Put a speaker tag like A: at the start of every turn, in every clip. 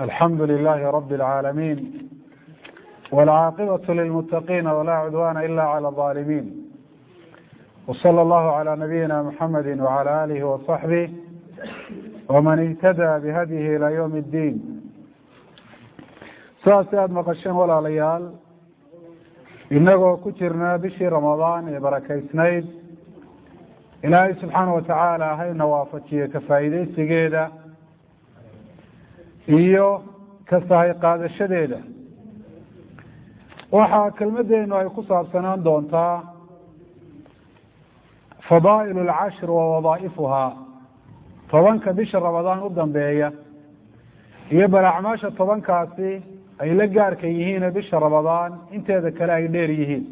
A: الحمد لله رب العالمين والعاقبة للمتقين ولا عدوان إلا على الظالمين وصلى الله على نبينا محمد وعلى آله وصحبه ومن اهتدى بهديه إلى يوم الدين. saas aad maqasheen walaalayaal inagoo ku jirnaa bishii ramadaan ee barakaysnayd ilaahay subxaana watacaala hayna waafajiye ka faa'iidaysigeeda iyo ka sahay qaadashadeeda. waxaa kelmadeenu ay ku saabsanaan doontaa fadaa'il alcashr wa wadaa'ifuhaa, tobanka bisha ramadaan u dambeeya iyo balacmaasha tobankaasi ay la gaarka yihiin bisha ramadaan inteeda kale ay dheer yihiin.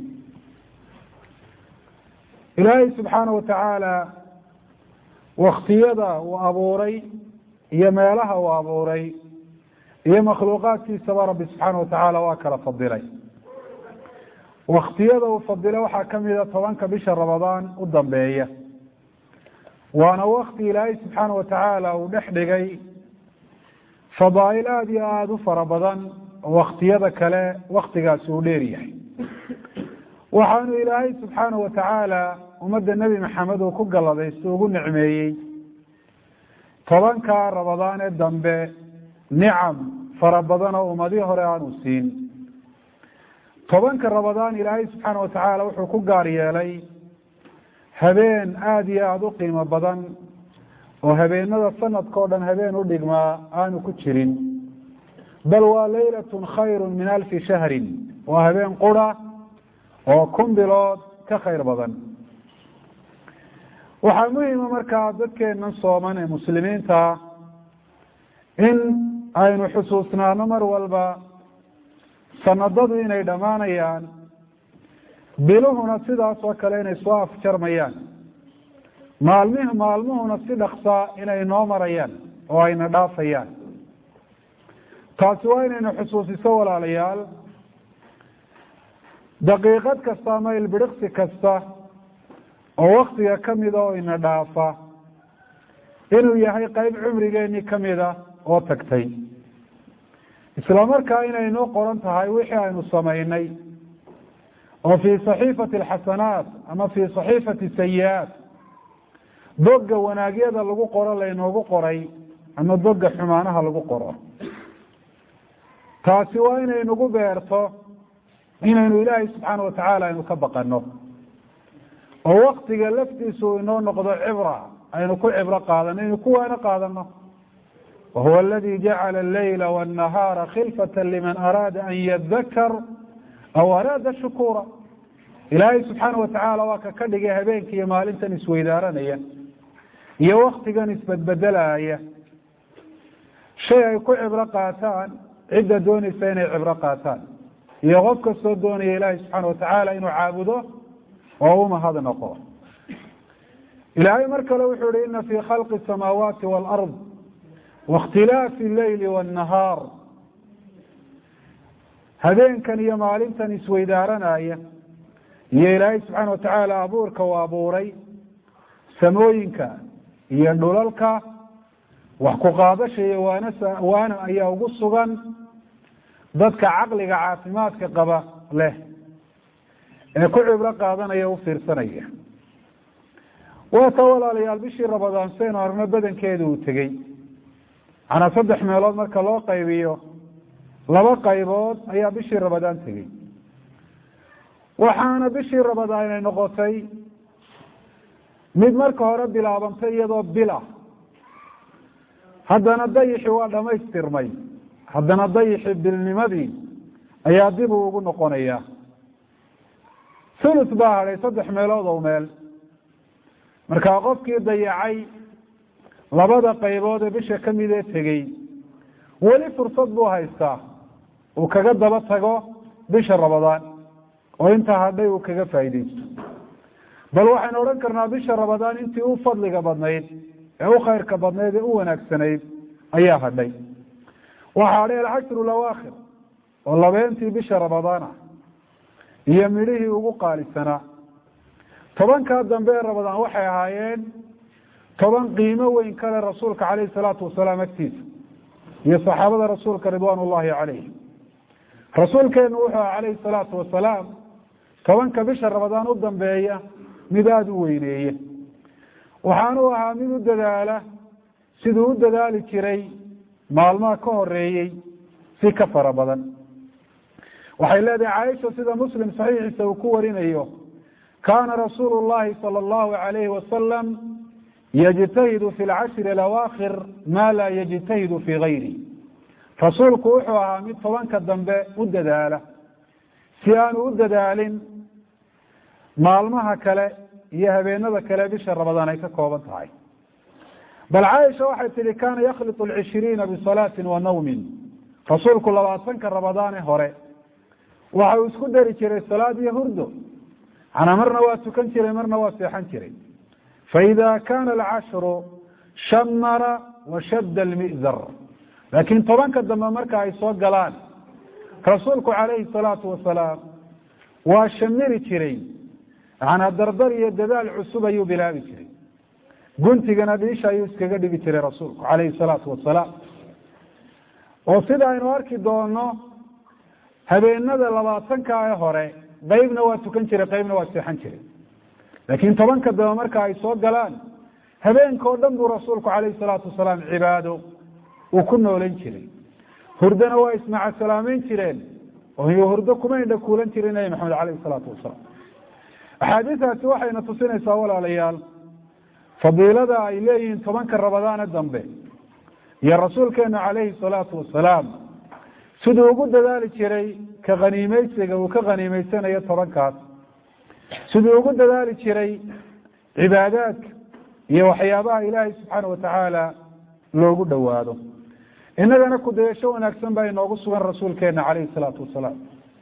A: ilaahay subxaana watacaala waktiyada uu abuuray iyo meelaha uu abuuray iyo makhluuqaadkiisaba rabbi subxaana watacaala waa kala fadilay. waktiyada uu fadilay waxaa kamida tobanka bisha ramadaan u dambeeya, waana wakti ilaahay subxaana watacaala uu dhex dhigay fadaa'il aada iyo aada u fara badan oo waktiyada kale waktigaasi uu dheer yahay. waxaanu ilaahay subxaana watacaala ummadda nebi maxamed uu ku galladaysto ugu nicmeeyey tobanka ramadaan ee dambe nicam fara badan oo ummadii hore aanu siin. tobanka ramadaan ilaahay subxaana watacaala wuxuu ku gaar yeelay habeen aada iyo aada u qiimo badan oo habeenada sanadka o dhan habeen u dhigmaa aanu ku jirin, bal waa laylatun khayru min alfi shahrin, waa habeen qura oo 1000 bilood ka khayr badan. waxaa muhima markaa dadkeenan sooman ee muslimiinta in aynu xusuusnaano mar walba sanadadu inay dhammaanayaan, biluhuna sidaas oo kale inay soo afjarmayaan, maalmuhuna si dhaksa inay noo marayaan oo ayna dhaafayaan. taasi waa inaynu xusuusiso walaalayaal. daqiiqad kasta ama ilbiriqsi kasta oo waktiga kamida oo ina dhaafa inuu yahay qeyb cumrigeeni kamida oo tagtay, isla markaa inaynoo qoran tahay wixii aynu samaynay oo fii saxiifati alxasanaat ama fii saxiifati sayi-aat, doga wanaagyada lagu qoro laynoogu qoray ama doga xumaanaha lagu qoro. taasi waa inaynugu beerto inaynu ilaahay subxaana watacaala aynu ka baqano oo waktiga laftiisu inoo noqdo cibra, aynu ku cibro qaadano, aynu ku waano qaadano. wahuwa aladi jacala allayla wاnnahaara khilfata liman araada an yadakar aw araada shukura. ilaahay subxaana watacaala waa ka dhigay habeenka iyo maalintan isweydaaranaya iyo waktigan isbedbedelaya shay ay ku cibro qaataan cidda doonaysa inay cibro qaataan iyo qof kastoo doonaya ilaahay subxaana watacaala inuu caabudo oo u mahad noqo. ilaahay mar kale wuxuu yihi ina fii khalqi الsamaawaati wاlard waاkhtilaafi اleyli wالnahaar, habeenkan iyo maalintan isweydaaranaya iyo ilaahay subxaana watacaala abuurka uu abuuray samooyinka iyo dhulalka wax ku qaadasha iyo waana ayaa ugu sugan dadka caqliga caafimaadka qaba leh ee ku cibro qaadanaya u fiirsanaya. waa ta walaalayaal bishii ramadaan saynu arno badankeeda uu tegey, manaa 3 meelood marka loo qaybiyo 2 qaybood ayaa bishii ramadaan tegey. waxaana bishii ramadaan inay noqotay mid marka hore bilaabantay iyadoo bil ah, haddana dayixii waa dhamaystirmay, haddana dayixii bilnimadii ayaa dib uu ugu noqonaya. thuluth baa hadhay 3 meelood oo meel. markaa qofkii dayacay 2 qaybood ee bisha kamid ee tegey weli fursad buu haystaa uu kaga daba tago bisha ramadaan oo intaa hadhay uu kaga faa'iidaysto. bal waxaynu odhan karnaa bisha ramadaan intii u fadliga badnayd ee u khayrka badnayd ee u wanaagsanayd ayaa hadhay. waxaa hadhay alcashru lawaakhir oo labeentii bisha ramadaan ah iyo midhihii ugu qaalisanaa. tobankaa dambe ee ramadaan waxay ahaayeen toban qiimo weyn kale rasuulka calayhi salaatu wasalaam agtiisa iyo saxaabada rasuulka ridwaan ullahi calayhim. rasuulkeenu wuxuu aha calayhi salaatu wasalaam tobanka bisha ramadaan u dambeeya mid aada u weyneeye, waxaanu ahaa mid u dadaala siduu u dadaali jiray maalmaha ka horeeyey si ka fara badan. waxay leedahay caaisha sida muslim saxiixiisa uu ku warinayo, kaana rasuulu llahi sala allahu alayhi wasalam yajtahidu fi lcashri alawaakhir maa laa yajtahidu fii gayri. rasuulku wuxuu ahaa mid tobanka dambe u dadaala si aanu u dadaalin maalmaha kale iyo habeenada kale bisha ramadaan ay ka kooban tahay. bal caaisha waxay tihi kaana yakhlitu alcishriina bisalaatin wa nawmin. rasuulku 20 ramadaane hore waxa uu isku dari jiray salaad iyo hurdo, ana marna waa tukan jiray marna waa seexan jiray. faida kana alcashru shamara washadda almi'zar. laakiin tobanka dambe marka ay soo galaan rasuulku calayhi salaatu wasalaam waa shamiri jiray, macnaa dardar iyo dadaal cusub ayuu bilaabi jiray, guntigana dhiisha ayuu iskaga dhigi jiray rasuulku calayhi salaatu wasalaam. oo sida aynu arki doono habeenada 20 hore qaybna waa tukan jiray qaybna waa seexan jiray, laakiin tobanka dambe marka ay soo galaan habeenkoo dhan buu rasuulku calayhi salaatu wasalaam cibaado uu ku noolan jiray. hurdana waa ismaaca salaameyn jireen oo hurdo kuma indha kuulan jirin nabi maxamed calayhi salaatu wasalaam. axaadiistaasi waxayna tusinaysaa walaalayaal fadiilada ay leeyihiin tobanka ramadaane dambe iyo rasuulkeenu calayhi salaatu wasalaam siduu ugu dadaali jiray ka khaniimeysiga uu ka khaniimeysanayo tobankaas, siduu ugu dadaali jiray cibaadaadka iyo waxyaabaha ilaahay subxaana watacaala loogu dhowaado. inagana kudayasho wanaagsan baa inoogu sugan rasuulkeena calayhi salaatu wasalaam.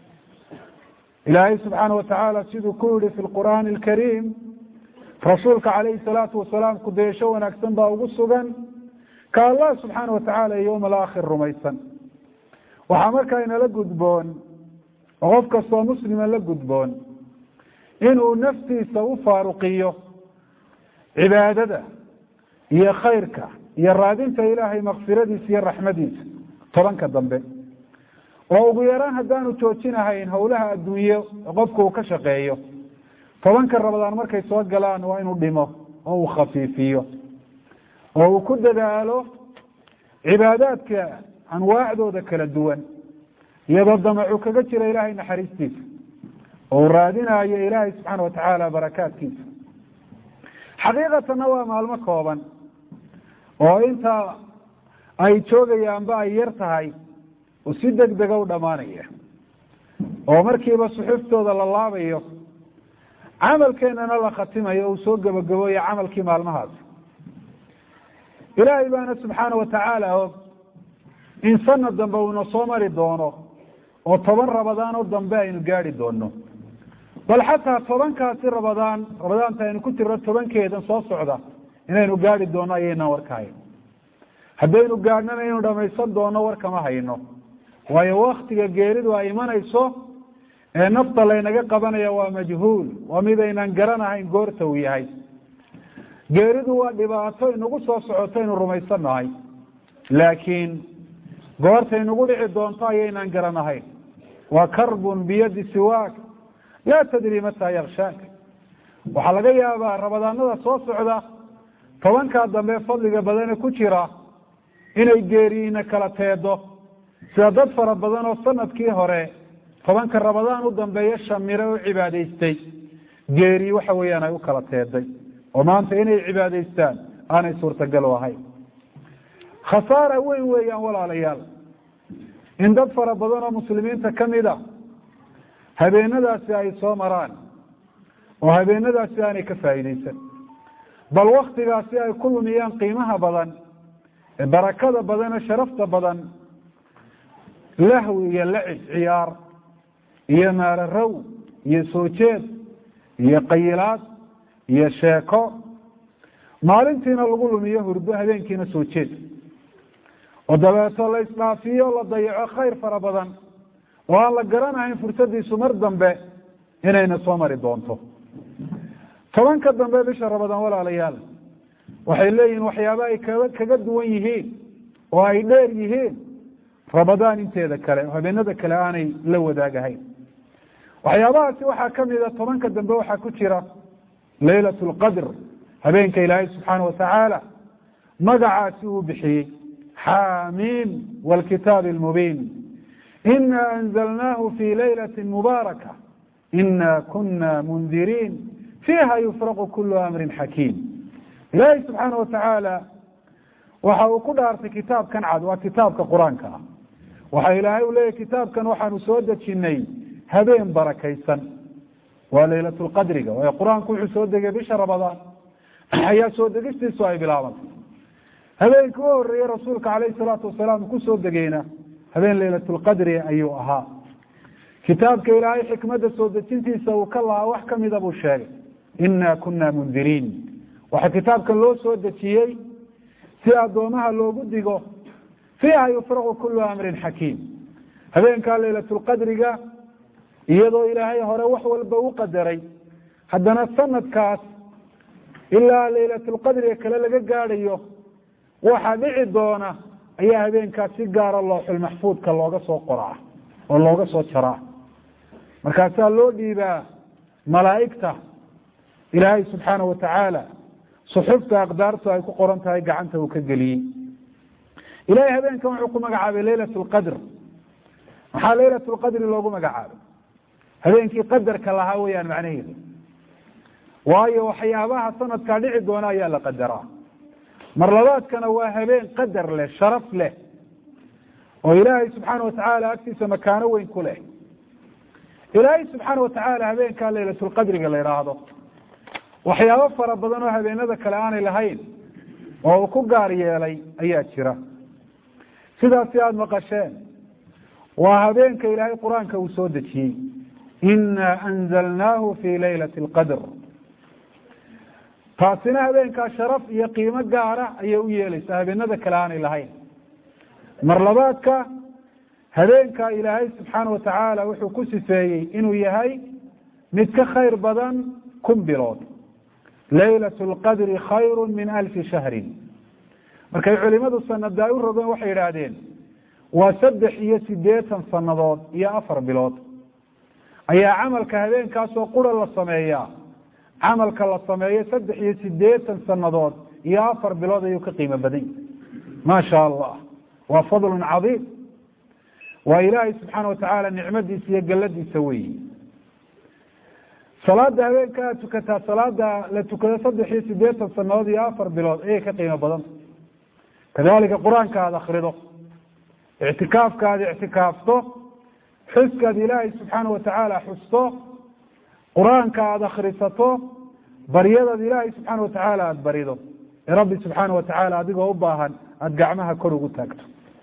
A: ilaahay subxaana watacaala siduu ku yihi fi lqur'aani alkariim, rasuulka calayhi salaatu wasalaam kudayasho wanaagsan baa ugu sugan ka allah subxaana watacaala yowma alaakhir rumaysan. waxaa markaa inala gudboon oo qof kastoo muslima la gudboon inuu naftiisa u faaruqiyo cibaadada iyo khayrka iyo raadinta ilaahay makfiradiisa iyo raxmadiisa tobanka dambe, oo ugu yaraan haddaanu joojinahayn howlaha adduunye qofku uu ka shaqeeyo, tobanka ramadaan markay soo galaan waa inuu dhimo oo uu khafiifiyo oo uu ku dadaalo cibaadaadka anwaacdooda kala duwan, iyadoo damacu kaga jira ilaahay naxariistiisa oo uu raadinayo ilaahay subxaana watacaala barakaadkiisa. xaqiiqatanna waa maalmo kooban oo inta ay joogayaanba ay yar tahay oo si degdega u dhamaanaya, oo markiiba suxuuftooda la laabayo, camalkeenana la khatimayo uu soo gabagabooya camalkii maalmahaas. ilaahay baana subxaana watacaala og in sanad dambe uuna soo mari doono oo 10 ramadaan oo dambe aynu gaari doono. bal xataa 10kaasi ramadaanta aynu ku jirno 10keedan soo socda inaynu gaari doono ayaynan warkahayn. haddaynu gaadhnana inaynu dhamaysan doono war kama hayno, waayo waktiga geeridu ay imanayso ee nafta laynaga qabanaya waa majhuul, waa mid aynan garanahayn goorta uu yahay. geeridu waa dhibaato inagu soo socoto aynu rumaysanahay, laakiin goorta inagu dhici doonto ayaynan garanahayn. waa karbun biyadi siwaak laa tadri mataa yakshaak. waxaa laga yaabaa ramadaanada soo socda 10kaa dambe fadliga badane ku jira inay geeriina kala teedo, sida dad fara badan oo sanadkii hore 10ka ramadaan u dambeeya shamire oo cibaadaystay geeri waxa weeyaan ay u kala teeday, oo maanta inay cibaadaystaan aanay suurtagal u ahayn. khasaara weyn weeyaan walaalayaal in dad fara badan oo muslimiinta kamida habeenadaasi ay soo maraan oo habeenadaasi aanay ka faa'iideysan, bal waktigaasi ay ku lumiyaan qiimaha badan ee barakada badan ee sharafta badan lahwi iyo lacib, ciyaar iyo maararow iyo soo jeed iyo qayilaad iyo sheeko, maalintiina lagu lumiyo hurdo, habeenkiina soo jeed, oo dabeeto la isdhaafiyo la dayaco khayr fara badan oo aan la garanahayn fursadiisu mar dambe inayna soo mari doonto. 10ka dambe bisha ramadaan walaalayaal waxay leeyihiin waxyaaba ay kaga duwan yihiin oo ay dheer yihiin ramadaan inteeda kale oo habeenada kale aanay la wadaagahayn. waxyaabahaasi waxaa kamida tobanka dambe waxaa ku jira laylat lqadr, habeenka ilaahay subxaana watacaala magacaasi uu bixiyey xaamiim wlkitaabi lmubiin ina anzalnaahu fi laylati mubaaraka ina kuna mundiriin fiiha yufraqu kulu amrin xakiim. ilaahay subxaana watacaala waxa uu ku dhaartay kitaabkan cad, waa kitaabka qur-aanka ah. waxa ilaahay u leeyahy kitaabkan waxaanu soo dejinay habeen barakaysan, waa laylat lqadriga. waayo qur-aanku wuxuu soo degay bisha ramadaan ayaa soo degistiisu ay bilaabantay. habeenkii u horeeyey rasuulka calayhi salaatu wasalaam uu kusoo degayna habeen laylatlqadri ayuu ahaa. kitaabka ilaahay xikmadda soo dejintiisa uu ka lahaa wax kamida buu sheegay, ina kuna mundiriin. waxaa kitaabkan loo soo dejiyey si addoomaha loogu digo fiiha yufraqu kulu amrin xakiim. habeenkaa laylatlqadriga iyadoo ilaahay hore wax walba u qadaray, haddana sanadkaas ilaa laylatlqadriga kale laga gaadhayo waxaa dhici doona ayaa habeenkaas si gaara looxulmaxfuudka looga soo qoraa oo looga soo jaraa. markaasaa loo dhiibaa malaa'igta ilaahay subxaana watacaala suxufta aqdaartu ay ku qoran tahay gacanta uu ka geliyey. ilahay habeenkan wuxuu ku magacaabay laylat lqadr. maxaa laylat lqadri loogu magacaabay? habeenkii qadarka lahaa weyaan macnaheedu. waayo waxyaabaha sanadkaa dhici doona ayaa la qadaraa. mar labaadkana waa habeen qadar leh, sharaf leh, oo ilaahay subxaana watacaala agtiisa makaano weyn ku leh. ilaahay subxaana watacaala habeenkaa laylatlqadriga la idhaahdo waxyaabo fara badan oo habeenada kale aanay lahayn oo uu ku gaar yeelay ayaa jira. sidaasi aada maqasheen waa habeenka ilaahay qur-aanka uu soo dejiyey, ina anzalnaahu fi laylati lqadr. taasina habeenkaa sharaf iyo qiimo gaara ayay u yeelaysaa, habeenada kale aanay lahayn. mar labaadka habeenka ilaahay subxaana watacaala wuxuu ku sifeeyey inuu yahay mid ka khayr badan 1000 bilood. laylat lqadri khayru min 1000 shahrin. markay culimadu sanadaa u rogeen waxay idhaahdeen waa 83 sanadood iyo 4 bilood ayaa camalka habeenkaasoo qura la sameeyaa. camalka la sameeyo 83 sanadood iyo 4 bilood ayuu ka qiimo badan yahay. ma sha allah, waa fadl cadiim. waa ilaahay subxaana watacaala nicmadiisa iyo galladiisa weyi. salaada habeenka aad tukataa, salaada la tukado 83 sanadood iyo 4 bilood ayay ka qiimo badan. kadalika qur-aanka aada akrido, ictikaafka aada ictikaafto, xuskaad ilaahay subxaana watacaala xusto, qur-aanka aada akrisato, baryadaad ilaahay subxaana watacaala aada barido ee rabbi subxaana watacaala adigoo u baahan aada gacmaha kor ugu taagto.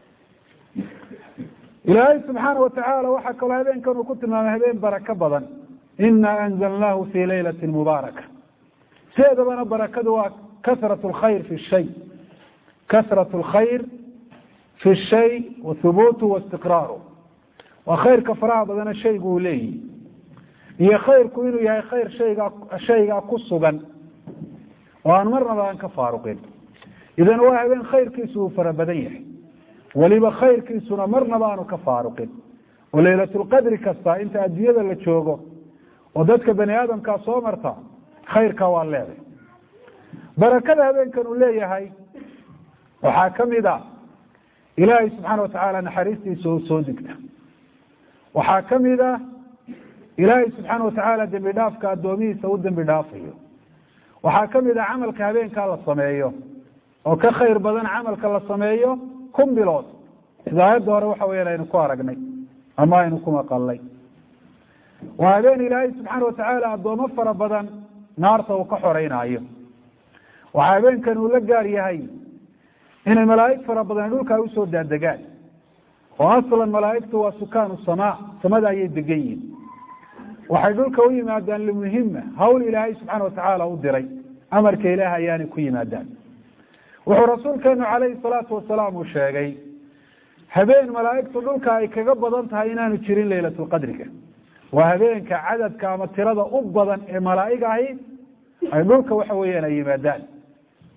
A: ilaahay subxaana watacaala waxaa kaloo habeenkan uu ku tilmaamay habeen barako badan, ina anzalnaahu fi laylati mubaaraka. sideedabana barakadu waa kasrat lkhayr fi shay, kasrat lkhayr fi shay wa thubuutu waistiqraaru. waa khayrka faraha badana shaygu uu leeyihi, iyo khayrku inuu yahay khayr shaygaa ku sugan oo aan marnaba aan ka faaruqin. idan waa habeen khayrkiisu uu fara badan yahay, weliba khayrkiisuna marnaba aanu ka faaruqin. oo laylatlqadri kasta inta adduunyada la joogo oo dadka bani aadamkaa soo marta khayrka waa leeday. barakada habeenkan uu leeyahay waxaa kamid a ilaahay subxaana watacaala naxariistiisa oo soo degta. waxaa kamid a ilaahay subxaana watacaala dembi dhaafka addoomihiisa u dembi dhaafayo. waxaa kamid a camalka habeenkaa la sameeyo oo ka khayr badan camalka la sameeyo 1000 bilood. sida aayadda hore waxa weyan aynu ku aragnay ama aynu ku maqalnay. waa habeen ilaahay subxaana watacaala addoomo fara badan naarta uu ka xoreynaayo. waxaa habeenkan uu la gaar yahay inay malaa'ig fara badan dhulka usoo daadegaan, oo aslan malaa'igtu waa sukaanu samaa, samada ayay degan yihiin. waxay dhulka u yimaadaan limuhima, hawl ilaahay subxaana watacaala u diray, amarka ilaah ayaanay ku yimaadaan. wuxuu rasuulkeenu calayhi salaatu wasalaam uu sheegay habeen malaa'igtu dhulka ay kaga badan tahay inaanu jirin laylatlqadriga. waa habeenka cadadka ama tirada u badan ee malaa'ig ahi ay dhulka waxa weeyaan ay yimaadaan.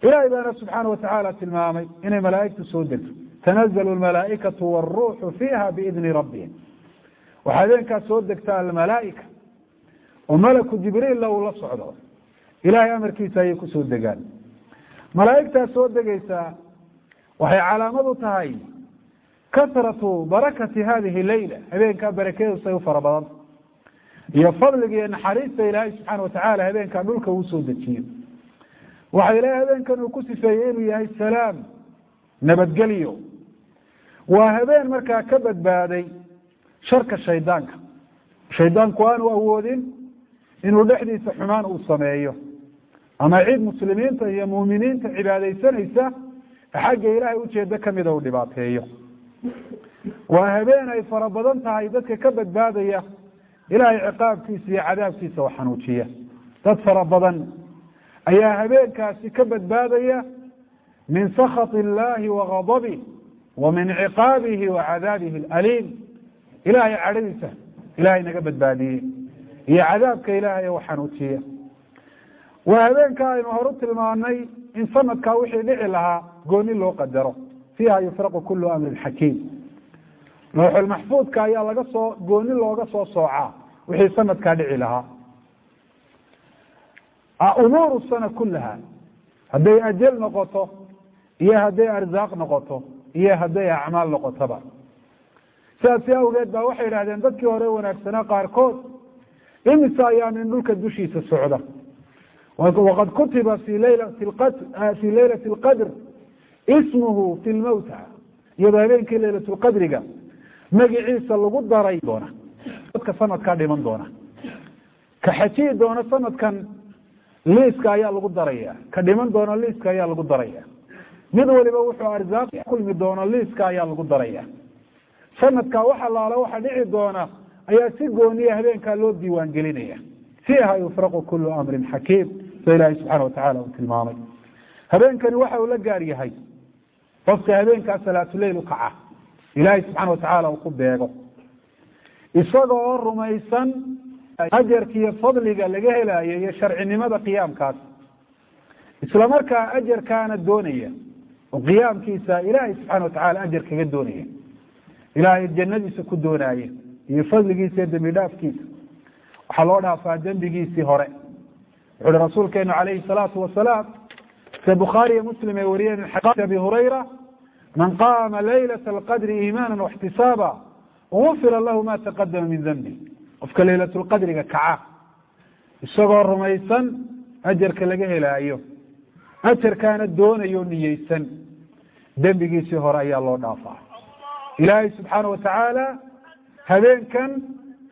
A: إلهي بأنا سبحانه وتعالى تلمامي إن ملائكة سودك تنزل الملائكة والروح فيها بإذن ربهم وحالين كسودك تاع الملائكة وملك جبريل لو لا صعده إلهي أمر كيسا يكو سودقان ملائكة سودقيسا وهي علامة تهي كثرة بركة هذه الليلة هبين كبركة سيوفر بضل يفضل أن حريص إلهي سبحانه وتعالى هبين كملك وسودكين وحي إلهي هبين كانوا كسفيين يا السلام نبت قليو وهبين مركا كبد بادي شرك الشيطان كوانوا أودين إنه لحدي سحمان وصمعيه أما عيد مسلمين هي مؤمنين عبادي سنيسة حق إلهي وجهد كمده ولباطيه وهبين أي فربضان تعيدتك كبد بادية إلهي عقاب كيسي عذاب كيسي وحنوشية تتفربضان أي هبين كاسي كبد بادية من سخط الله وغضبه ومن عقابه وعذابه الأليم إلهي عريسة إلهي نقبد بادية هي عذابك إلهي وحنوشية وهبين كاين وهربت المعنى إن صمت كاوحي دعي لها قوني له قدره فيها يفرق كل أمر حكيم لوح المحفوظ كايا لقصو قوني له قصو صوعا وحي صمت كادعي لها أمور السنة كلها هدي أجل نقطه إيا هدي أرزاق نقطه إيا هدي أعمال نقطه ساسي أوجد بوحي لهذين ذاتك وريونا السنة قاركوت إمسا أيام من ملك الدشيس السعودة وقد كتب في ليلة القدر اسمه في الموتى يبقى بينك ليلة القدر قال مجي عيسى اللي قد داري دونه كسنة كان من دونه كحكي دونه سنة كان ليسكا يا اللي قد داريه كدمن دونه ليسكا يا اللي قد داريه مدولي بوحو أرزاق كل من دونه ليسكا يا اللي قد داريه سنة كوحا الله وحا دعي دونه أيا سيقونية هبين كان لو ديوان قلينية فيها يفرق كل أمر حكيم فإلهي سبحانه وتعالى وتلمامي هبين كان وحا ولقاري هاي فصك هبين كان صلاة الليل وقعه إلهي سبحانه وتعالى وقب بيقه إصدقوا الرميسا أجر كي فضلك لقاه لا يشرع لماذا قيام كاس إسلامك أجر كانت دونية وقيام كيسا إلهي سبحانه وتعالى أجر كيد دونية إلهي الجنة سكد دونية يفضل كيسا دمداف كيسا وحلونا فادن بكيسي هراء وعلى رسول كان عليه الصلاة والسلام كبخاري مسلم يوريان الحديث أبي هريرة من قام ليلة القدر إيمانا واحتسابا وغفر له ما تقدم من ذنبه وفك ليلة القدر كعاء الصغر رميسا أجر كلقه لا أيوه أجر كانت دون يونيسا ذنبه سهر أي الله نافع إلهي سبحانه وتعالى هذين كان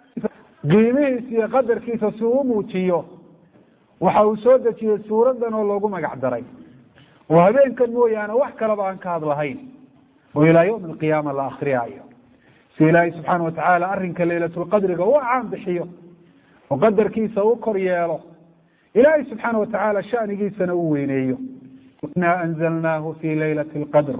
A: قيمه سي قدر كيف سومو تيو وحاوسودة تيو سورة دانو اللوغو مقعدري وهذين كان مويانا وحكا لبعان كهذا لهين وإلى يوم القيامة الآخرية سي إلهي سبحانه وتعالى أرنك ليلة القدر هو عام بحيو وقدر كيسا وكر يالو إلهي سبحانه وتعالى شأن كيسا نوينيو إنا أنزلناه في ليلة القدر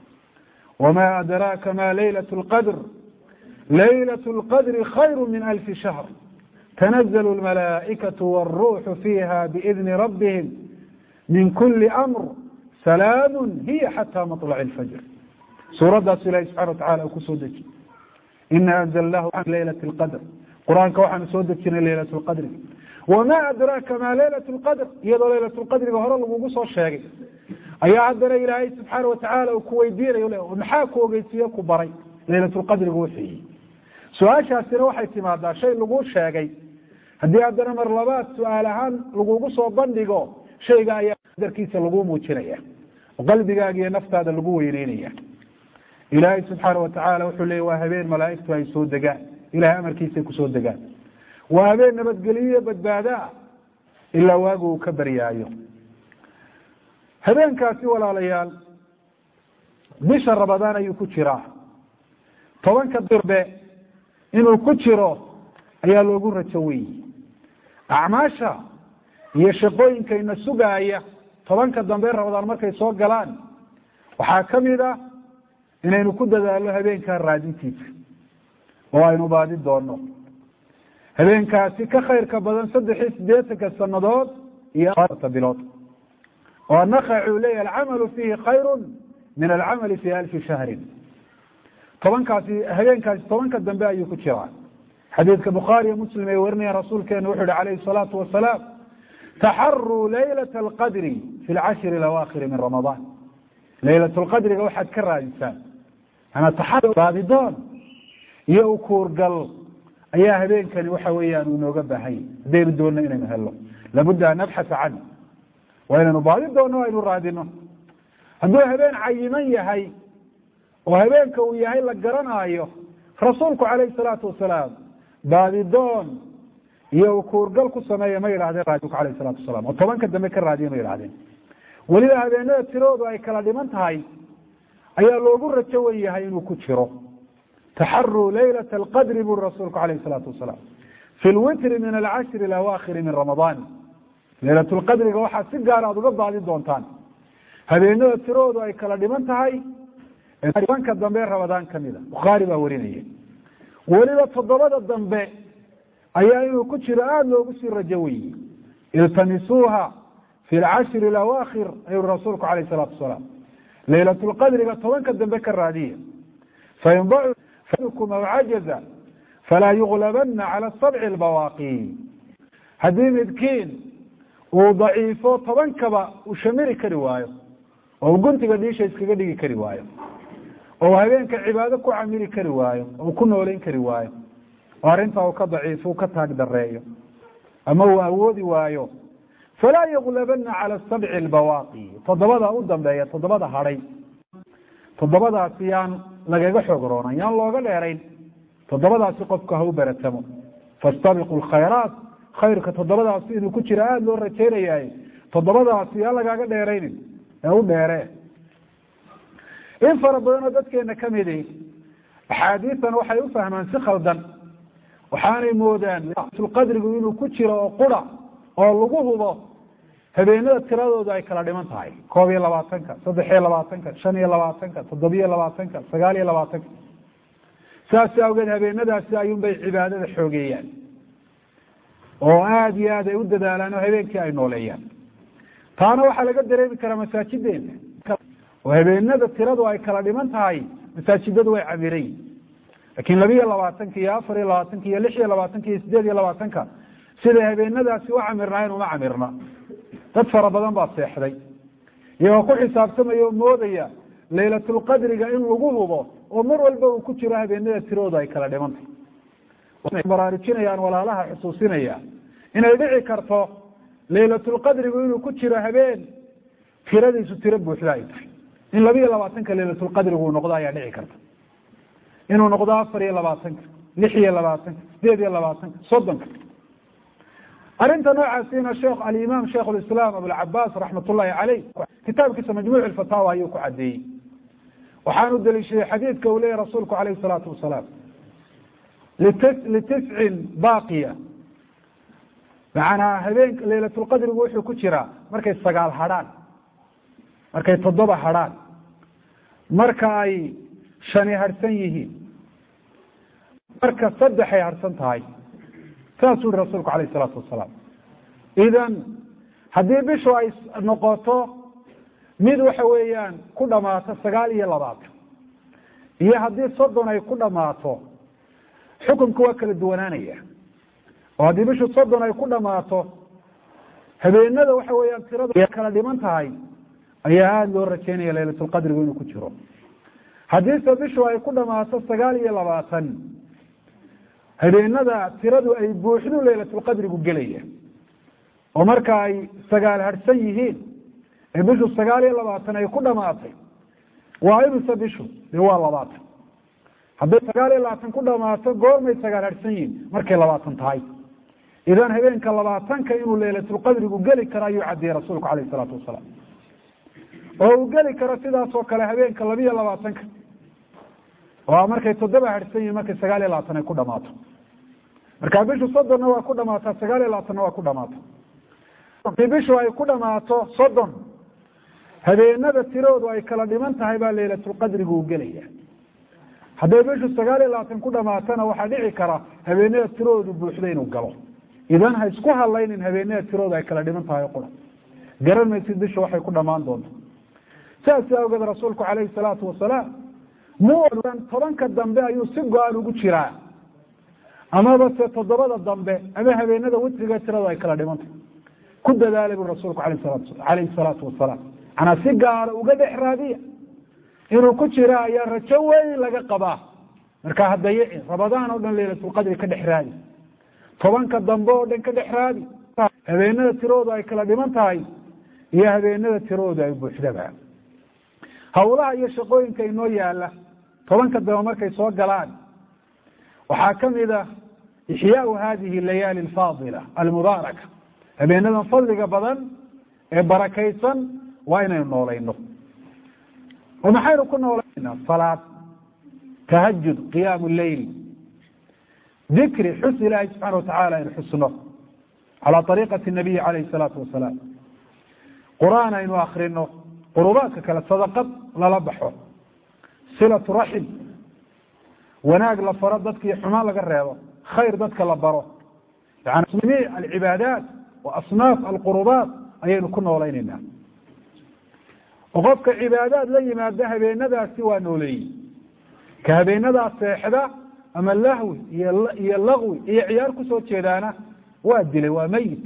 A: وما أدراك ما ليلة القدر ليلة القدر خير من 1000 شهر تنزل الملائكة والروح فيها بإذن ربهم من كل أمر سلام هي حتى مطلع الفجر سورة الله سبحانه وتعالى وكسودك إنا أنزلناه عن ليلة القدر قرآن كوحن سودك ليلة القدر وما أدراك ما ليلة القدر يدو ليلة القدر وهر الله وقصوا الشاقي أي عدنا إلهي سبحانه وتعالى وكويدين يقول ونحاكوا وقيتيكوا بري ليلة القدر قوحي سؤاشاasina waxay timaadaa shay lagu sheegay hadii haddana mar labaad su'aal ahaan lagugu soo bandhigo shayga ayaa darkiisa lagu muujinaya qalbigaaga iyo naftaada lagu weyneynaya ilaahay subxaanahu wa ta'aala wuxuu leeyahay waa habeen malaa'iktu ay soo degaan ilaahay amarkiisa ku soo degaan waa habeen nabadgeliyo badbaada ilaa waagu ka baryaayo habeenkaasi walaalayaal bisha Ramadaan ayuu ku jiraa 10ka dirbe inuu ku jiro ayaa loogu rajaway acmaasha iyo shaqooyinka ina sugaaya 10ka dambe Ramadaan markay soo galaan waxa kamida inaynu ku dadaalo habeenka raadintiisa oo aynu baadi doono habeenkaasi ka khayrka badan 3 sanadood iyo 4 bilood ونخع لي العمل فيه خير من العمل في 1000 شهر tobankaasi habeenkaasi tobanka dambe ayuu ku jiraa xadiidka bukhaari iyo muslim ay warinayaan rasuulkeena wuxuu yihi calayhi salaatu wasalaam taxaruu laylata alqadri fi 10 alawaakhir min ramadaan laylat alqadriga waxaad ka raadisaan ana taxabaadidoon iyo ukuurgal ayaa habeenkani waxa weeyaan uu nooga baahan yahay hadaynu doonno inaynu helno labudda an nabxasa can waa inaynu baadi doonno aynu raadino hadduu habeen cayiman yahay oo habeenka uu yahay la garanaayo rasuulku calayhi salaatu wasalaam baadidoon iyo ukuurgal ku sameeya ma yidhahdeen rasuulku calayhi salaatu wasalaam oo tobanka dambe ka raadiya ma yidhahdeen weliba habeenada tiroodu ay kala dhiman tahay ayaa loogu rajo wen yahay inuu ku jiro taxaruu laylata alqadri buri rasuulku calayhi salaatu wasalaam fi lwitri min 10 alawaakhir min ramadaan laylat lqadriga waxaa si gaar aad uga baadi doontaan habeenada tiroodu ay kala dhiman tahay tobanka dambe ramadaan kamida bukhaari baa warinaya weliba 7 dambe ayaa inuu ku jiro aada loogu sii rajo weyey iltamisuuha fi 10 alawaakhir ayuu rasuulku calayhi salaatu wasalaam laylat lqadriga tobanka dambe ka raadiya fain dacukum aw cajaza falaa yuglabana cala 7 albawaaqi haddii midkiin uu daciifo tobankaba uu shamiri kari waayo oo guntiga dhiisha iskaga dhigi kari waayo oo habeenka cibaado ku camili kari waayo oo ku nooleyn kari waayo oo arrintaa uu ka daciifo uu ka taag dareeyo ama uu awoodi waayo falaa yuglabana cala 7 albawaaqi 7 u dambeeya 7 hadhay 7daasi yaan lagaga xoog roonan yaan looga dheerayn 7daasi qofka ha u baratamo fastabiqu lkhayraat khayrka 7daasi inuu ku jira aada loo rajaynayaay 7daasi yaan lagaaga dheeraynin ee u dheeree in fara badan oo dadkeena kamidi axaadiitan waxay u fahmaan si khaldan waxaanay moodaan qadrigu inuu ku jiro oo qura oo lagu hubo habeenada tiradooda ay kala dhiman tahay 21-ka 23-ka 25-ka 27-ka 29-ka saas awgeed habeenadaasi ayuunbay cibaadada xoogeeyaan oo aada iyo aad ay u dadaalaan oo habeenkii ay nooleeyaan taana waxaa laga dareemi karaa masaajideena oo habeenada tiradu ay kala dhiman tahay masaajidadu way camiray laakiin 22-ka iyo 24-ka iyo 26-ka iyo 28-ka siday habeenadaasi u camirnaayeen uma camirna dad fara badan baa seexday iyagoo ku xisaabtamaya oo moodaya laylatulqadriga in lagu hubo oo mar walba uu ku jiro habeenada tirooda ay kala dhimantahay waxay baraarujinayaan walaalaha xusuusinaya inay dhici karto laylatulqadrigu inuu ku jiro habeen tiradiisu tiro buuxda ay tahay in 22-ka laylatulqadrigu uu noqdo ayaa dhici karta inuu noqdo 24-ka 26-ka 28-ka 30-ka arinta noocaasina sheekh alimaam sheekh ulislaam abulcabaas raxmatullahi caleyh kitaabkiisa majmuuc alfataawa ayuu ku cadeeyey waxaanu daliishaday xadiidka uu leeyahy rasuulku calayhi salaatu wasalaam litiscin baaqiya macanaa habeenka laylatulqadrigu wuxuu ku jiraa markay 9 hadhaan markay 7 hadhaan marka ay 5 harsan yihiin marka 3 ay harsan tahay saasuu yihi rasuulku calayhi salaatu wasalaam idan haddii bishu ay noqoto mid waxa weeyaan ku dhamaato 29 iyo haddii 30 ay ku dhamaato xukunku waa kala duwanaanaya oo haddii bishu 30 ay ku dhamaato habeenada waxa weeyaan tirada kala dhiman tahay ayaa aada loo rajeynaya laylatulqadrigu inuu ku jiro haddiise bishu ay ku dhamaato 29 habeenada tiradu ay buuxdu laylatulqadrigu gelaya oo marka ay 9 harsan yihiin ee bishu 29 ay ku dhamaatay waa imisa bishu dee waa 20 hadday 29 ku dhamaato goormay 9 harsan yihiin markay 20 tahay idan habeenka 20ka inuu laylatulqadrigu geli karo ayuu cadeeyey rasuulku calayhi salaatu wasalaam oo uu geli karo sidaas oo kale habeenka 22-ka oo markay 7 harsan yihiin markay 29 ay ku dhamaato marka bishu 30 waa ku dhamaataa 29 waa ku dhamaato haddii bishu ay ku dhamaato 30 habeenada tiroodu ay kala dhiman tahay baa laylatulqadrigu uu gelaya hadday bishu 29 ku dhamaatana waxaa dhici kara habeenada tiroodu buuxda inuu galo idan ha isku hadlaynin habeenada tiroodu ay kala dhiman tahay qura garan maysid bisha waxay ku dhamaan doonto saas awgeed rasuulku calayhi salaatu wasalaam muudan tobanka dambe ayuu si go-an ugu jiraa amaba se toddobada dambe ama habeenada witriga tirada ay kala dhimantay ku dadaalay buu rasuulku calayhi salaatu wasalaam anaa si gaara uga dhex raadiya inuu ku jira ayaa rajo weyn laga qabaa marka hadayici ramadaan oo dhan laylatulqadri ka dhex raadi tobanka dambe oo dhan ka dhex raadi habeenada tirooda ay kala dhiman tahay iyo habeenada tirooda ay buuxdaba hawlaha iyo shaqooyinka inoo yaala tobanka dambe markay soo galaan waxaa kamid ah ixyaau hadihi layaali alfaadila almubaaraka habeenadan fadliga badan ee barakaysan waa inaynu noolayno oo maxaynu ku noolaynaa salaad tahajud qiyaamu leyl dikri xus ilaahi subxaana watacaala in xusno calaa ariiqati nabiyi calayhi salaatu wasalaam qur-aan aynu akrino qurubaadka kale sadaqad lala baxo silatu raxim wanaag la faro dadka iyo xumaan laga reebo khayr dadka la baro yani jamiic alcibaadaat wa asnaaf alqurubaat ayaynu ku noolaynaynaa oo qofka cibaadaad la yimaada habeenadaasi waa nooleeyey ka habeenadaas seexda ama lahwi iyo lagwi iyo ciyaar kusoo jeedaana waa dilay waa meyit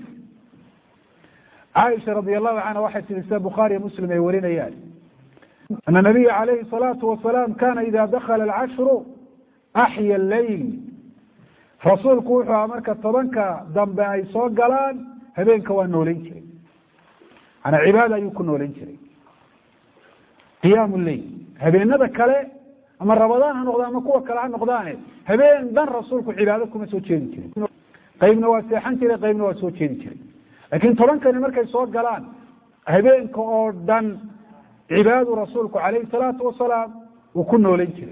A: caaisha radi allahu canha waxay tiri sida bukhaariyo muslim ay warinayaan ana nabiya calayhi salaatu wasalaam kana ida dakala alcashru axya alleyl rasuulku wuxuu aha marka tobanka dambe ay soo galaan habeenka waa nooleyn jiray ana cibaada ayuu ku nooleyn jiray qiyaamu leyl habeenada kale ama ramadaan ha noqda ama kuwa kale ha noqdaane habeen dhan rasuulku cibaado kuma soo jeedi jirin qaybna waa seexan jiray qaybna waa soo jeedi jiray laakiin tobankani markay soo galaan habeenka oo dhan cibaadadu rasuulku calayhi salaatu wasalaam uu ku nooleyn jiray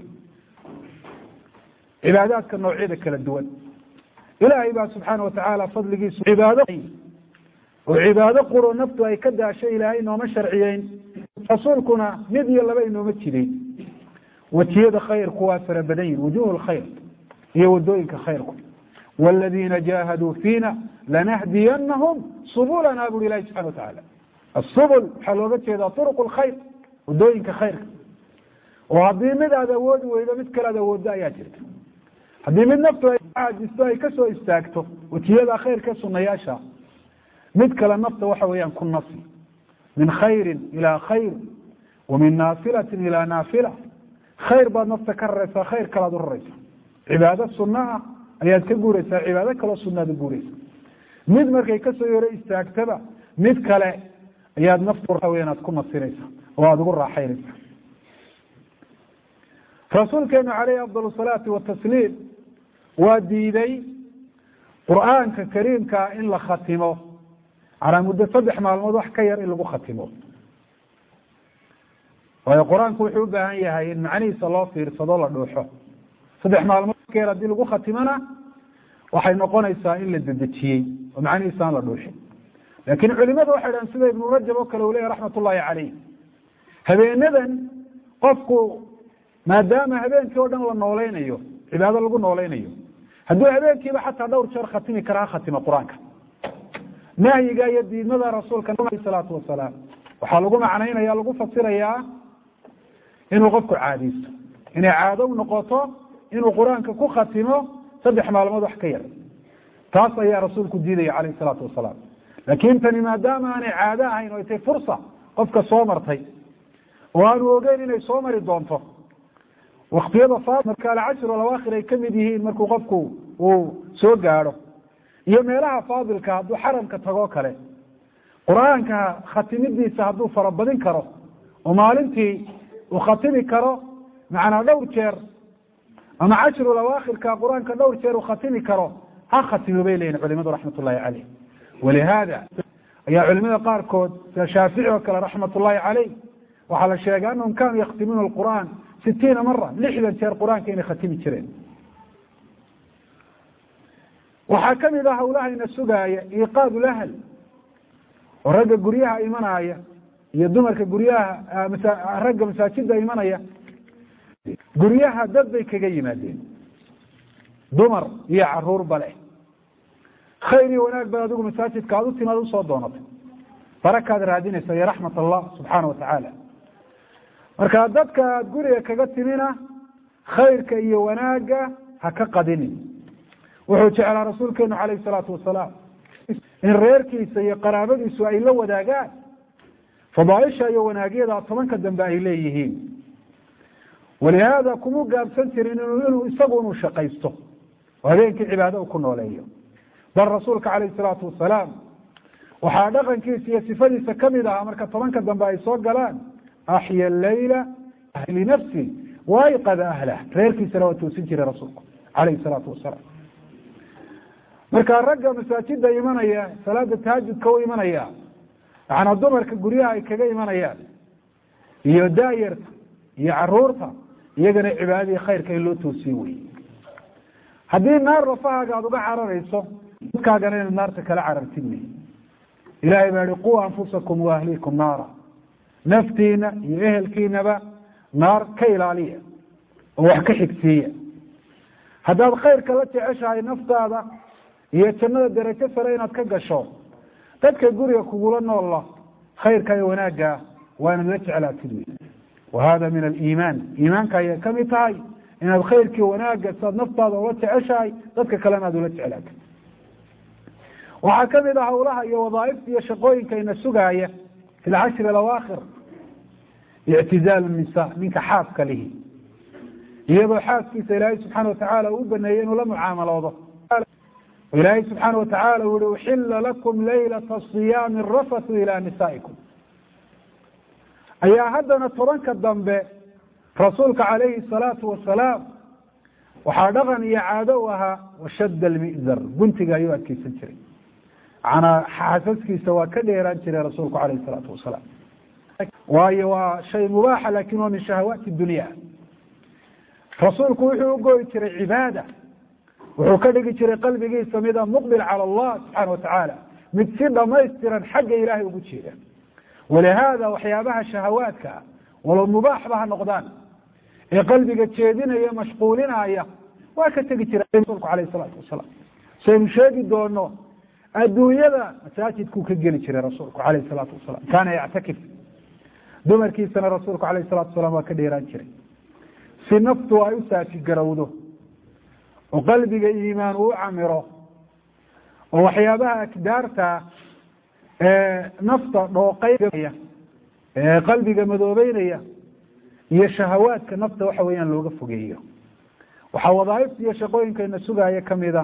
A: cibaadaadka noocyada kala duwan ilaahay baa subxaana watacaala fadligiisu cibaado oo cibaado quro naftu ay ka daashay ilaahay nooma sharciyeyn rasuulkuna mid iyo laba inooma jiday wajiyada khayrku waa fara badan yihin wujuh lkhayr iyo wadooyinka khayrku wاladiina jaahaduu fiina lanahdiyanahum subulana buri ilahi subxana watacaala asubul waxaa looga jeedaa turuq lkhayr wadooyinka khayrka oo haddii mid aad awoodi weydo mid kale aad awooddo ayaa jirta haddii mid naftu ay caajisto ay kasoo istaagto wajiyada khayrka sunayaasha mid kale nafta waxa weeyaan ku nasi min khayrin ilaa khayr wa min naafilatin ilaa naafila khayr baad nafta ka raraysaa khayr kalaad u raraysaa cibaado sunna ah ayaad ka guuraysaa cibaado kaloo sunnaad u guuraysa mid markay kasoo yaro istaagtaba mid kale ayaad naftu waxa weya aad ku nasiraysaa oo aada ugu raaxaynaysaa rasuulkeenu caleyhi afdal salaati watasliim waa diiday qur-aanka kariimka in la khatimo calaa muddo 3 maalmood wax ka yar in lagu khatimo waayo qur-aanku wuxuu u baahan yahay in macnihiisa loo fiirsado la dhuuxo 3 maalmood ka yar haddii lagu khatimona waxay noqonaysaa in la dedejiyey oo macnihiisa aan la dhuuxin laakiin culimadu waxay dhahan sida ibnu rajab oo kale uu leeyahy raxmat ullahi caleyh habeenadan qofku maadaama habeenkii oo dhan la nooleynayo cibaado lagu nooleynayo hadduu habeenkiiba xataa dhowr jeer khatimi kara ha khatimo qur-aanka nahyiga iyo diidmada rasuulka alayhi salaatu wasalaam waxaa lagu macnaynaya lagu fasirayaa inuu qofku caadaysto inay caado u noqoto inuu qur-aanka ku khatimo 3 maalmood wax ka yar taas ayaa rasuulku diidaya calayhi salaatu wasalaam laakiin tani maadaama aanay caado ahayn oo ay tahay fursa qofka soo martay oo aanu ogeyn inay soo mari doonto waktiyada marka alcashru alawaakhir ay kamid yihiin markuu qofku uu soo gaadho iyo meelaha faadilka hadduu xaramka tagoo kale qur-aanka khatimidiisa hadduu farabadin karo oo maalintii uu khatimi karo macnaa dhowr jeer ama cashrul awaakhirka qur-aanka dhowr jeer uu khatimi karo ha khatimo bay leeyihin culimadu raxmat ullahi caleyh walihaada ayaa culimada qaarkood sida shaafici oo kale raxmat ullahi caleyh waxaa la sheegay anahum kaanuu yakhtimuuna alqur'aan 60 mara 60 jeer qur-aanka inay khatimi jireen waxaa kamid ah hawlahayna sugaaya iqaadu lahl oo ragga guryaha imanaya iyo dumarka guryaha ragga masaajida imanaya guryaha dad bay kaga yimaadeen dumar iyo caruur bale khayr iyo wanaag baad adigu masaajidka aad u timaad usoo doonatay barakaad raadinaysa iyo raxmat allah subxaana watacaala. marka dadka aad guriga kaga timina khayrka iyo wanaaga ha ka qadinin. wuxuu jeclaa rasuulkeenu calayhi salaatu wasalaam in reerkiisa iyo qaraabadiisu ay la wadaagaan fadaaisha iyo wanaagyada 10 dambe ay leeyihiin. walihaada kuma gaabsan jirin inuu isagu shaqaysto oo habeenkii cibaado ku nooleeyo. bal rasuulka calayhi salaatu wasalaam waxaa dhaqankiisa iyo sifadiisa kamid ah marka 10 dambe ay soo galaan axya layla ahli nafsi wa ayqada ahlah. reerkiisana waa toosin jiray rasuulku calayhi salaatu wasalaam. marka ragga masaajida imanaya salaada tahajjudka u imanaya waxaana dumarka guryaha ay kaga imanayaan iyo daayarta iyo caruurta iyagana cibaadadii khayrka in loo toosiyo wey. haddii naar lafahaaga aada uga cararayso dadkaagana inaad naarta kala carartid wey. ilaahay baa yihi quu anfusakum wa ahliikum naara. naftiina iyo ehelkiinaba naar ka ilaaliya oo wax ka xigsiiya. haddaad khayrka la jeceshahay naftaada iyo jannada darajo sare inaad ka gasho dadka guriga kugula noolla khayrka iyo wanaaga waa inaad la jeclaatid wey. wahada min aliimaan. iimaanka ayay kamid tahay inaad khayrkii wanaaga saad naftaada ula jeceshahay dadka kalena aad ula jeclaatid. waxaa kamid ah hawlaha iyo wadaaifta iyo shaqooyinka ina sugaaya fi lcashri alawaakhir ictizaalu nisa ninka xaaska lihi iyadoo xaaskiisa ilaahay subxaana watacaala uu baneeyey inuu la mucaamaloodo. ilaahay subxaana watacaala uu yihi uxila lakum laylata siyaami rafathu ilaa nisaa'ikum. ayaa haddana 10 dambe rasuulka calayhi salaatu wasalaam waxaa dhaqan iyo caado u ahaa washadda almi'zar. guntiga ayuu adkeysan jiray. macnaa xaasaskiisa waa ka dheeraan jiray rasuulku calayhi salaatu wasalaam. waayo waa shay mubaaxa laakin waa min shahawaati dunya. rasuulku wuxuu u goyi jiray cibaada. wuxuu ka dhigi jiray qalbigiisa mida muqbil cala allah subxaana watacaala mid si dhamaystiran xagga ilaahay ugu jeeda. walihaada waxyaabaha shahawaadka walow mubaaxba ha noqdaan ee qalbiga jeedinaya mashquulinaya waa ka tegi jiray rasuulku calayhi salaatu wasalaam. saynu sheegi doono adduunyada masaajidkuu ka geli jiray rasuulku calayhi salaatu wasalaam. kaana yactakif. dumarkiisana rasuulku calayhi salaatu wasalaam waa ka dheeraan jiray si naftu ay u saafi garowdo oo qalbiga iimaan uu camiro oo waxyaabaha akdaarta nafta dhooqeynaya qalbiga madoobeynaya iyo shahawaadka nafta waxa weeyaan looga fogeeyo. waxaa wadaaifta iyo shaqooyinkayna sugaaya kamida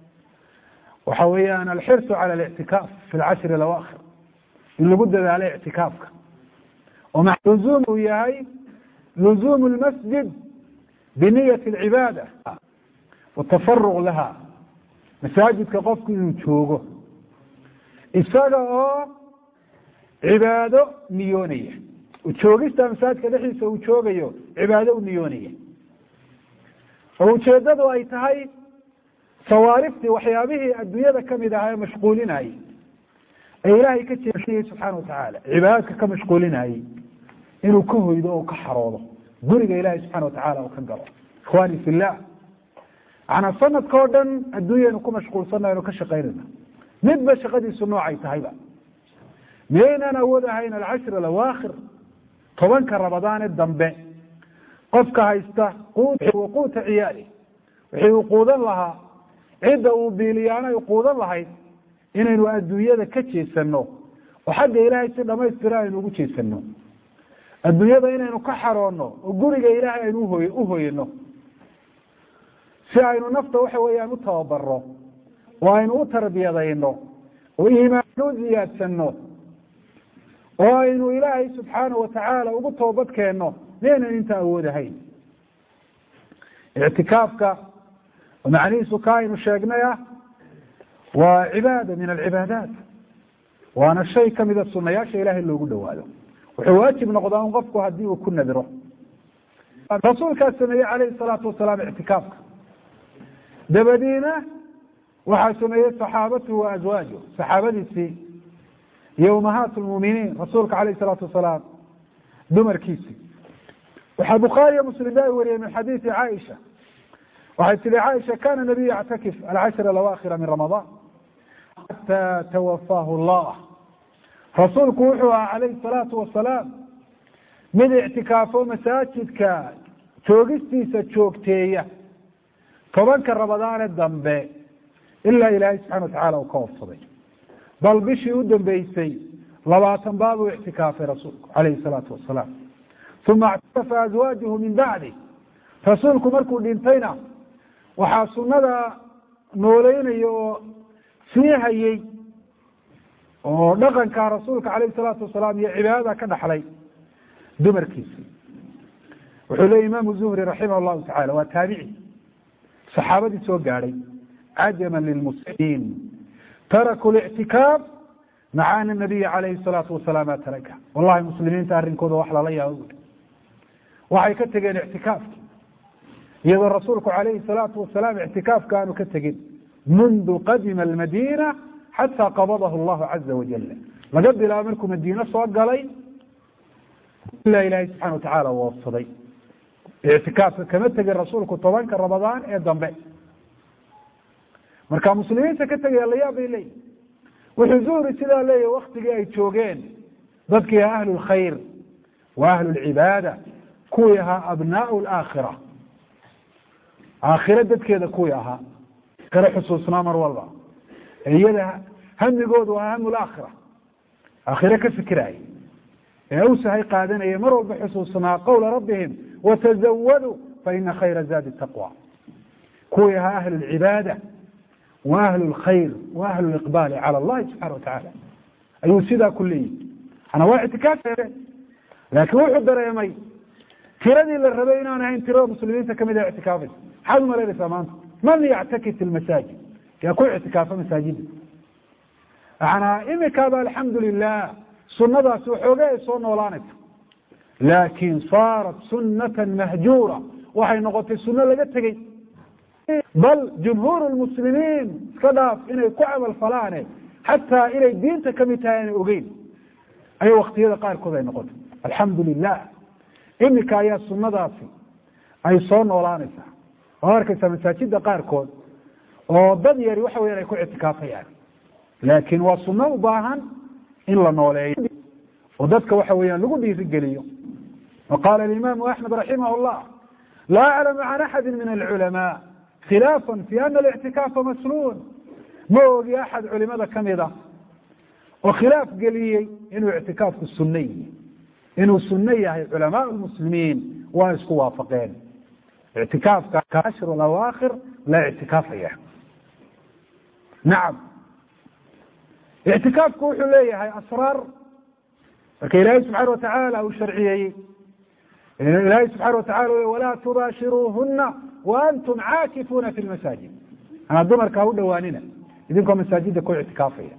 A: waxa weeyaan alxirsu cala alictikaaf fi lcashri alawaakhir. in lagu dadaalo ictikaafka oo luzuum uu yahay luzuum lmasjid biniyati alcibaada watafaruq laha. masaajidka qofku inuu joogo isaga oo cibaado niyoonaya. joogista masaajidka dhexdiisa uu joogayo cibaado u niyoonaya oo ujeedadu ay tahay sawaariftii waxyaabihii adduunyada kamid ahaa ee mashquulinayay ee ilaahay ka jeesiyey subxaana watacaala cibaadaadka ka mashquulinayay inuu ka hoydo oo ka xaroodo guriga ilaahay subxaana watacaala oo ka galo. ikhwani fillah macnaa sanadka oo dhan adduunyaynu ku mashquulsanayno ka shaqaynayna midba shaqadiisu noocay tahayba. miyaynaan awood ahayn alcashri alawaakhir 10 ramadaane dambe qofka haysta quuta ciyaali wixii uu quudan lahaa cidda uu biiliyaana ay quudan lahayd inaynu adduunyada ka jeesano oo xagga ilaahay si dhamaystiran aynu ugu jeesano. adduunyada inaynu ka xaroono oo guriga ilaahay aynu u hoyno si aynu nafta waxa weeyaan u tababaro oo aynu u tarbiyadayno oo iimaan u ziyaadsano oo aynu ilaahay subxaana watacaala ugu toobad keenno miyaynan inta awoodahayn. ictikaafka macnihiisu ka aynu sheegnay ah waa cibaada min alcibaadaat. waana shay kamida sunayaasha ilaahay loogu dhawaado. wuxuu waajib noqdaa in qofku haddii uu ku nadiro. rasuulkaa sameeyey calayhi salaatu wasalaam ictikaafka dabadiina waxaa sameeyey saxaabatuhu wa azwaajuh. saxaabadiisii iyo umahaat lmuminiin rasuulka calayhi salaatu wasalaam dumarkiisii. waxaa bukhaari iyo muslim ba wariyey min xadiisi caaisha. waxay tihi caaisha kana nabiyu yactakif alcashra alawaakhira min ramadaan xataa tawafaahu allah. rasuulku wuxuu ahaa calayhi salaatu wasalaam mid ictikaafo masaajidka joogistiisa joogteeya 10 ramadaane dambe ilaa ilaahay subxana watacaala uu ka wafsaday bal bishii u dambeysay 20 baabuu ictikaafay rasuulku calayhi salaatu wasalaam uma اctakafa azwaajuhu min bacdi rasuulku markuu dhintayna waxaa sunada nooleynaya oo sii hayey oo dhaqanka rasuulka calayhi salaatu wasalaam iyo cibaadada ka dhaxlay dumarkiisii wuxuu leeyay imaamu zuhri raximah llahu tacala waa taabici saxaabadii soo gaadhay cajaman lilmuslimiin tarakuu lictikaaf maca ana nabiya calayhi salaatu wasalaam maa taraka wallahi muslimiinta arrinkooda wax lala yaabo waxay ka tegeen ictikaafki iyadoo rasuulku calayhi salaatu wasalaam ictikaafka aanu ka tegin mundu qadima almadiina xataa qabadahu allahu caza wajala laga bilaabo markuu madiine soo galay ilaa ilaahay subxana watacaala uu wafsaday ictikaafka kama tegin rasuulku 10 ramadaan ee dambe marka muslimiinta ka tegaya la yaab bay leeyihin wuxuu zuhri sidaa leeyahy waktigii ay joogeen dadkii ahaa ahlu lkhayr wa ahlu lcibaada kuwii ahaa abnaau laakhira aakhira dadkeeda kuwii ahaa kala xusuusnaa mar walba iyada hamigoodu waa hamu laakhira aakhire ka fikiraya ee awsahay qaadanaya mar walba xusuusnaa qowla rabbihim watazawaduu faina khayra zaadi taqwa kuwii ahaa ahlu lcibaada wa ahlu lkhayr wa ahlu liqbaali cala allahi subxana watacaala ayuu sidaa ku leeyihi ana waa ictikaaf laakiin wuxuu dareemay tiradii la rabay inaan ahayn tirada muslimiinta kamid a ictikaafaysa maxaad umalaynaysaa maanta man yactakif ilmasaajid yaa ku ictikaafa masaajida waxaana imikaaba alxamdu lilah sunadaasi waxooga ay soo noolaanaysa laakin saarat sunatan mahjuura waxay noqotay suno laga tegey bal jumhuur lmuslimiin iska dhaaf inay ku camal falaane xataa inay diinta kamid tahay aanay ogeyn ayay waktiyada qaarkood ay noqotay alxamdu lilah imika ayaa sunadaasi ay soo noolaanaysaa oo arkaysa masaajida qaarkood oo dad yari waxa weyan ay ku ictikaafayaan laakin waa suno u baahan in la nooleeyo oo dadka waxa weeyaan lagu dhiirigeliyo waqala alimaamu axmed raximah llah laa aclamu can axadi min alculamaa khilaafa fi ana alictikaafa masnuun ma ogi axad culimada kamida oo khilaaf geliyey inuu ictikaafku sunno yihi inuu sunno yahay culamaa lmuslimiin waa isku waafaqeen ictikaafka ashhur awaakhir la ictikaafaya nacam ictikaafku wuxuu leeyahay asraar marka ilaahay subxaana watacaala uu sharciyeeyey ilaahay subxaana watacala walaa tubaashiruuhuna waantum caakifuuna fi lmasaajid anaa dumarka ha u dhawaanina idinkoo masaajida ku ictikaafaya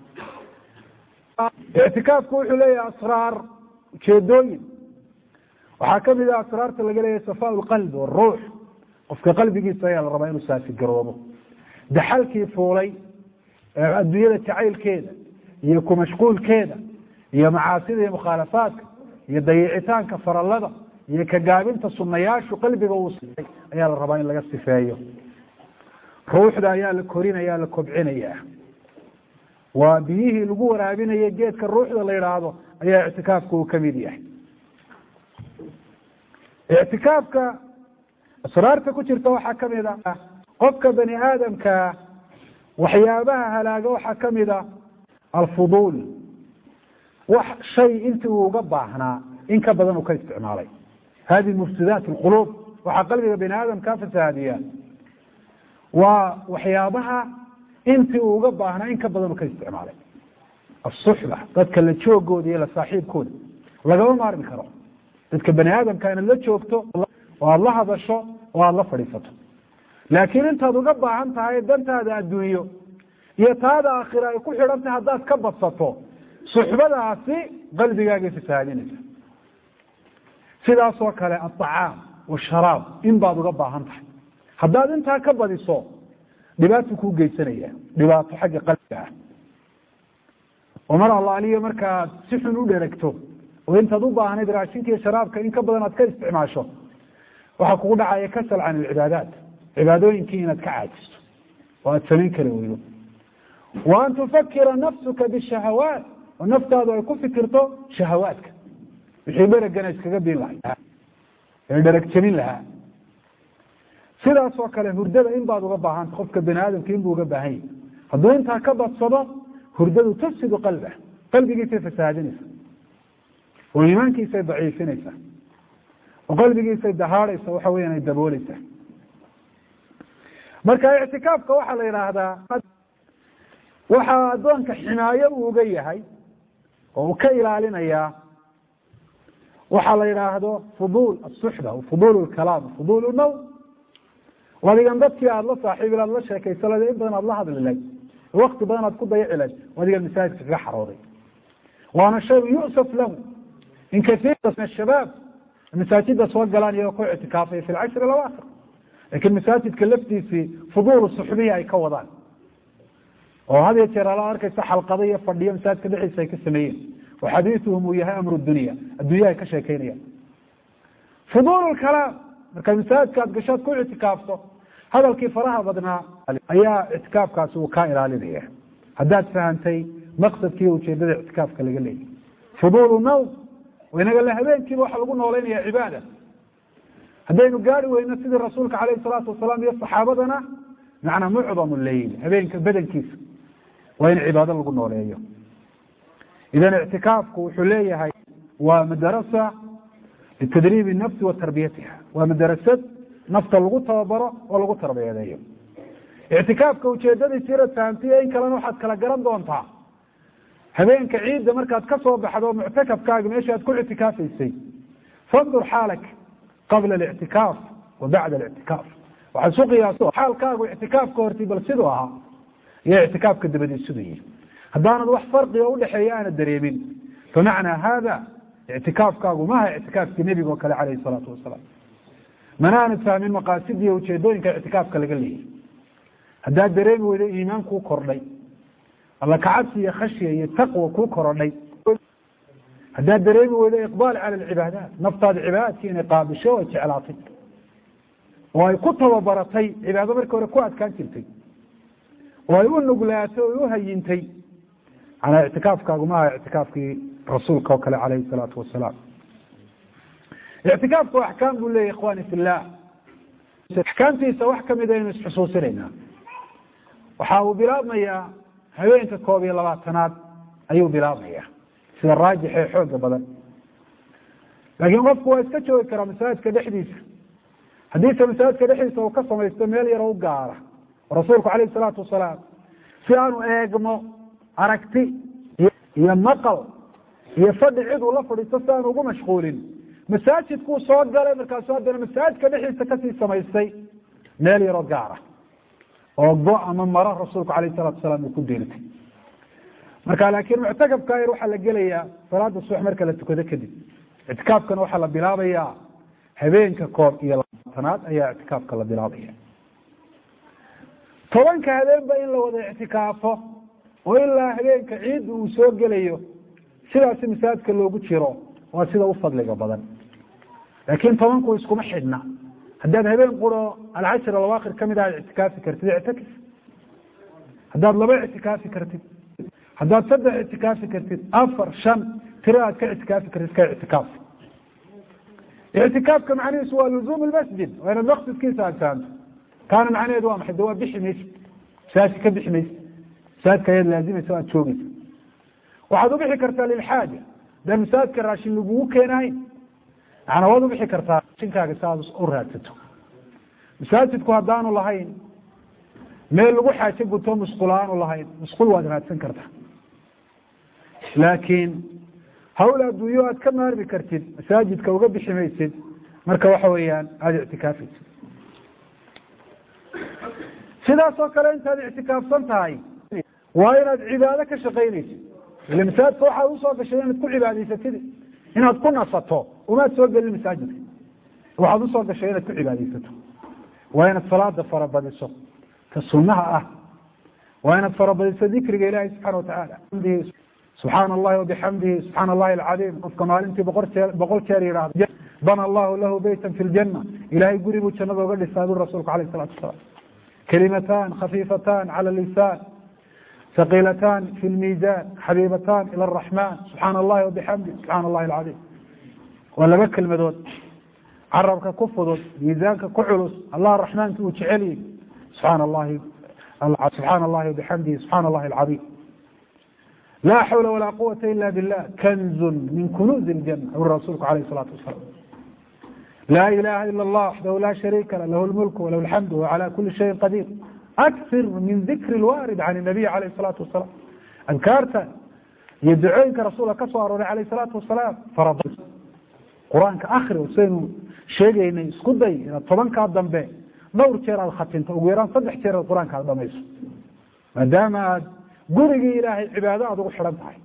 A: ictikaafku wuxuu leeyahay asraar ujeedooyin waxaa kamid ah asraarta laga leeyahay safaa lqalbi waruux qofka qalbigiisa ayaa la rabaa inuu saafigaroobo daxalkii fuulay adduunyada jacaylkeeda iyo ku mashquulkeeda iyo macaasida iyo mukhaalafaadka iyo dayicitaanka farallada iyo kagaabinta sunayaashu qalbiga uu siiyay ayaa la rabaa in laga sifeeyo ruuxda ayaa la korinaya la kobcinaya waa biyihii lagu waraabinaya geedka ruuxda la yidhaahdo ayaa ictikaafka uu kamid yahay ictikaafka asraarta ku jirta waxaa kamid ah qofka bani aadamka waxyaabaha halaaga waxaa kamid a alfuduul wax shay intii uu uga baahnaa in ka badan uu ka isticmaalay hadihi mufsidaat lquluub waxaa qalbiga bani aadamka fasahaadiya waa waxyaabaha intii uu uga baahnaa in ka badan uu ka isticmaalay asuxba dadka la joogooda iyo la saaxiibkooda lagama maarmi karo dadka bani aadamka inaad la joogto oo aada la hadasho oo aada la fadhiisato laakiin intaad uga baahan tahay dantaada adduunyo iyo taada aakhira ay ku xidhan tahay haddaad ka badsato suxbadaasi qalbigaagay fasahaadinaysa sidaasoo kale aacaam washaraab in baad uga baahan tahay haddaad intaa ka badiso dhibaato kuu geysanaya dhibaato xagga qalbiga ah oo mar allaaliyo markaad si xun u dheregto oo intaad u baahnayd raashinka iyo sharaabka in ka badan aad ka isticmaasho waxaa kugu dhacaya kasal can alcibaadaat cibaadooyinkii inaad ka caajisto oo aad samayn kari weydo wa an tufakira nafsuka bishahawaat ونفتاد ويكون فكرته شهواتك وحيبرك جناس كجبين لها درك جميل لها sidaas oo kale hurdada in baad uga baahan qofka bini'aadamka in buu uga baahan yahay hadduu intaa ka badsado hurdadu tufsidu qalbigiisa fasaadinaysa oo iimaankiisa daciifinaysa oo qalbigiisa dahaaraysa waxa weeyaan ay daboolaysa marka i'tikaafka waxa la yiraahdaa waxa adoonka ximaayo uu uga yahay oo uu ka ilaalinaya waxa la yiraahdo fudul as-suhba wa fudul al-kalam fudul an-nawm wadigan dadkii aad la saaxiib la sheekaysalada in badan aad la hadlay waqti badan aad ku dayacilay wadigan masaajidka ka xarooday waana shay yusuf lahu in kathir min الشباب المساجد soo galaan iyo ku i'tikaafay fi al-10 al-awaakhir laakiin masaajidka laftiisi fudul suxbiya ay ka wadaan oo hadii jeer la arkaysa xalqadiyo fadhiyo masaajidka dhexdiisa ay ka sameeyeen oo xadiisuhum uu yahay amru dunya adduunyaha ay ka sheekeynayaan fudul al-kalam marka masaajidka aad gashaad ku i'tikaafto hadalkii faraha badnaa ayaa i'tikaafkaasi uu ka ilaalinaya haddaad fahantay maqsadkii ujeedada i'tikaafka laga leeyahay fudul nawm waynaga la habeenkii waxa lagu nooleynaya cibaada haddaynu gaari weyno sidii rasuulka calayhi salaatu wasalaam iyo saxaabadana macna mucdamu layl habeenka badankiisa waa in cibaado lagu nooleeyo idan i'tikaafku wuxuu leeyahay waa madrasa لتدريب النفس وتربيتها ومدرسة نفط لغو تبرو ولغو تربية اعتكافك وجهددي سيرة فهمتيه إن كلا نوحد كلا قرن دونتا هبينك عيد مركز كسو بحدو معتكف كاق ميشهد كل اعتكاف يسي فانظر حالك قبل الاعتكاف وبعد الاعتكاف وحال سوقي ياسو حال كاق واعتكاف كورتي بالسدوها هي اعتكاف كدبدي السدوية هدانا دوح فرق يقول حيان الدريمين فمعنى هذا اعتكاف كاغو ما هي اعتكاف النبي وكلا عليه الصلاة والسلام منان فاهمين مقاصدي وجهدوين كاعتكاف كلا قال لي هذا دريم ولا ايمان كو كورداي الله كعبسي خشيه تقوى كو كورداي هذا دريم ولا اقبال على العبادات نفترض عبادات في نقاب شو وجعلاطي وهي كتب برتي عباده marka hore ku adkaan jirtay way u nuglaato oo hayintay ana i'tikaafkaagu ma i'tikaafkii رسولك وكلا عليه الصلاة والسلام الاعتكاف وأحكام بقول لي إخواني في الله أحكام تيسا وأحكام إذا حصوص لنا وحاول بلادنا يا هوين كوبي الله تناد أيو بلادنا يا سيد الراجح يحوق بدل لكن غفوا يستجوا يكرا مساعد كدحديث حديث مساعد كدحديث وقصم يستميل يروا قارة ورسولك عليه الصلاة والسلام سيانو ايقمو أركتي ينقل هي فضل عيد ولا فريستان وقو مشغولين مساجد كو صوت قال مركز صوت قال مساجد كدحي سكتي سميستي مالي رقارة وضوء من مراه رسولك عليه الصلاة والسلام يكون ديرتي مركز لكن معتقب كان يروح على قليا صلاة الصبح مركز لتكو ذكدي اعتكاف كان روح على بلابيا هبين ككوب إلى الطنات أي اعتكاف كلا بلابيا طبعا كهذين بين لو وضع اعتكافه وإلا هبين كعيد وسوق قليو sidaas masaajidka loogu jiro waa sida u fadliga badan laakiin tobanku isku xidhna haddaad habeen quro al-10 al-awaakhir kamid ah i'tikaafi kartid i'tikaf haddaad laba i'tikaafi kartid haddaad saddex i'tikaafi kartid afar shan tiraad ka i'tikaafi kartid ka i'tikaaf i'tikaafka macnihiisu waa luzum al-masjid wa ina maqsadkiisa ataan kaana macnaheedu waa maxay waa biximis saasi ka biximis saadka ay laazimayso aad joogayso waxaad u bixi kartaa lilxaaja dan masaajidka raashin lagugu keenahay ana waad u bixi kartaa raashinkaaga saad u raadsato masaajidku haddaanu lahayn meel lagu xaajo guto musqulaan u lahayn musqul waad raadsan kartaa laakiin hawl adduunyo aad ka maarmi kartid masaajidka uga bixi maysid marka waxa weeyaan aad i'tikaafaysid sidaas oo kale intaad i'tikaafsan tahay waa inaad cibaado ka shaqaynaysid المساجد صوحة وصوحة الشيء تكون عبادي ستدي هنا تكون نصته وما تسوق للمساجد وحد وصوحة الشيء تكون عبادي ستده وين الصلاة فربنا الصف كالسنة وين فربنا ذكر إلهي سبحانه وتعالى سبحان الله وبحمده سبحان الله العظيم كما أنت بقول كريرا بنى الله له بيتا في الجنة إلهي قريب وشنب وقال لسان رسولك عليه الصلاة والسلام كلمتان خفيفتان على اللسان ثقيلتان في الميزان حبيبتان إلى الرحمن سبحان الله وبحمده سبحان الله العظيم ولا بكل مدود عربك كفضل ميزانك كعلس الله الرحمن توجعلي سبحان الله وبحمده سبحان الله العظيم لا حول ولا قوة إلا بالله كنز من كنوز الجنة والرسول عليه الصلاة والسلام لا إله إلا الله وحده لا شريك له له الملك وله الحمد وهو على كل شيء قدير أكثر من ذكر الوارد عن النبي عليه الصلاة والسلام أذكارته يدعوك رسولك صار عليه الصلاة والسلام فرض قرآن كآخر وسينو شيء إنه يسكدي طبعا كادم به دور شير الختم ويران صدح شير القرآن كادم يس ما دام قرقي إلهي عبادات وحرمتها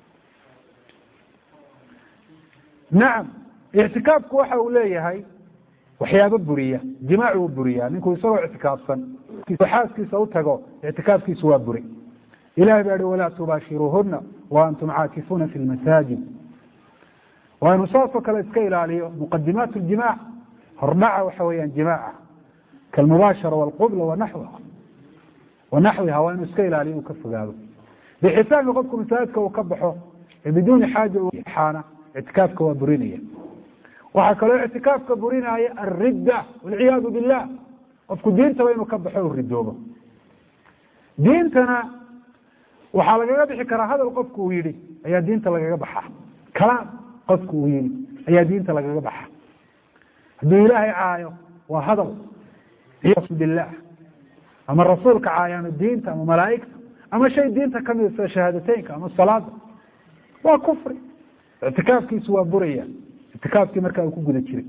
A: نعم اعتكافك waxa uu leeyahay waxyaabo buriya jimaac uu buriya ninku isoo اعتكافsan xaaskiisa u tago اعتكافkiisu waa buri ilaahay baa wala tubashiruhunna wa antum aakifuna fi almasajid wa nusaafu kala iska ilaaliyo muqaddimat aljimaac hormaca waxa weeyaan jimaaca kalmubashara walqubla wa nahwaha wa iska ilaaliyo ka fogaado bixitaan qofku masaajidka uu ka baxo بدون حاجه وحانا اعتكافك waa burinaya waxa kale اعتكافك burinaya الردة والعياذ بالله qofku diinta inuu ka baxo ridoobo diintana waxa laga bixi karaa hadal qofku uu yiri ayaa diinta laga baxaa kalaam qofku uu yiri ayaa diinta laga baxaa hadii ilaahay caayo waa hadal عياذ بالله ama rasuulka caayana diinta ama malaa'ikta ama shay diinta kamid ah shahaadateynka ama salaada waa kufri اعتكافkiisu waa buraya اعتكافkii markaa uu ku guda jiray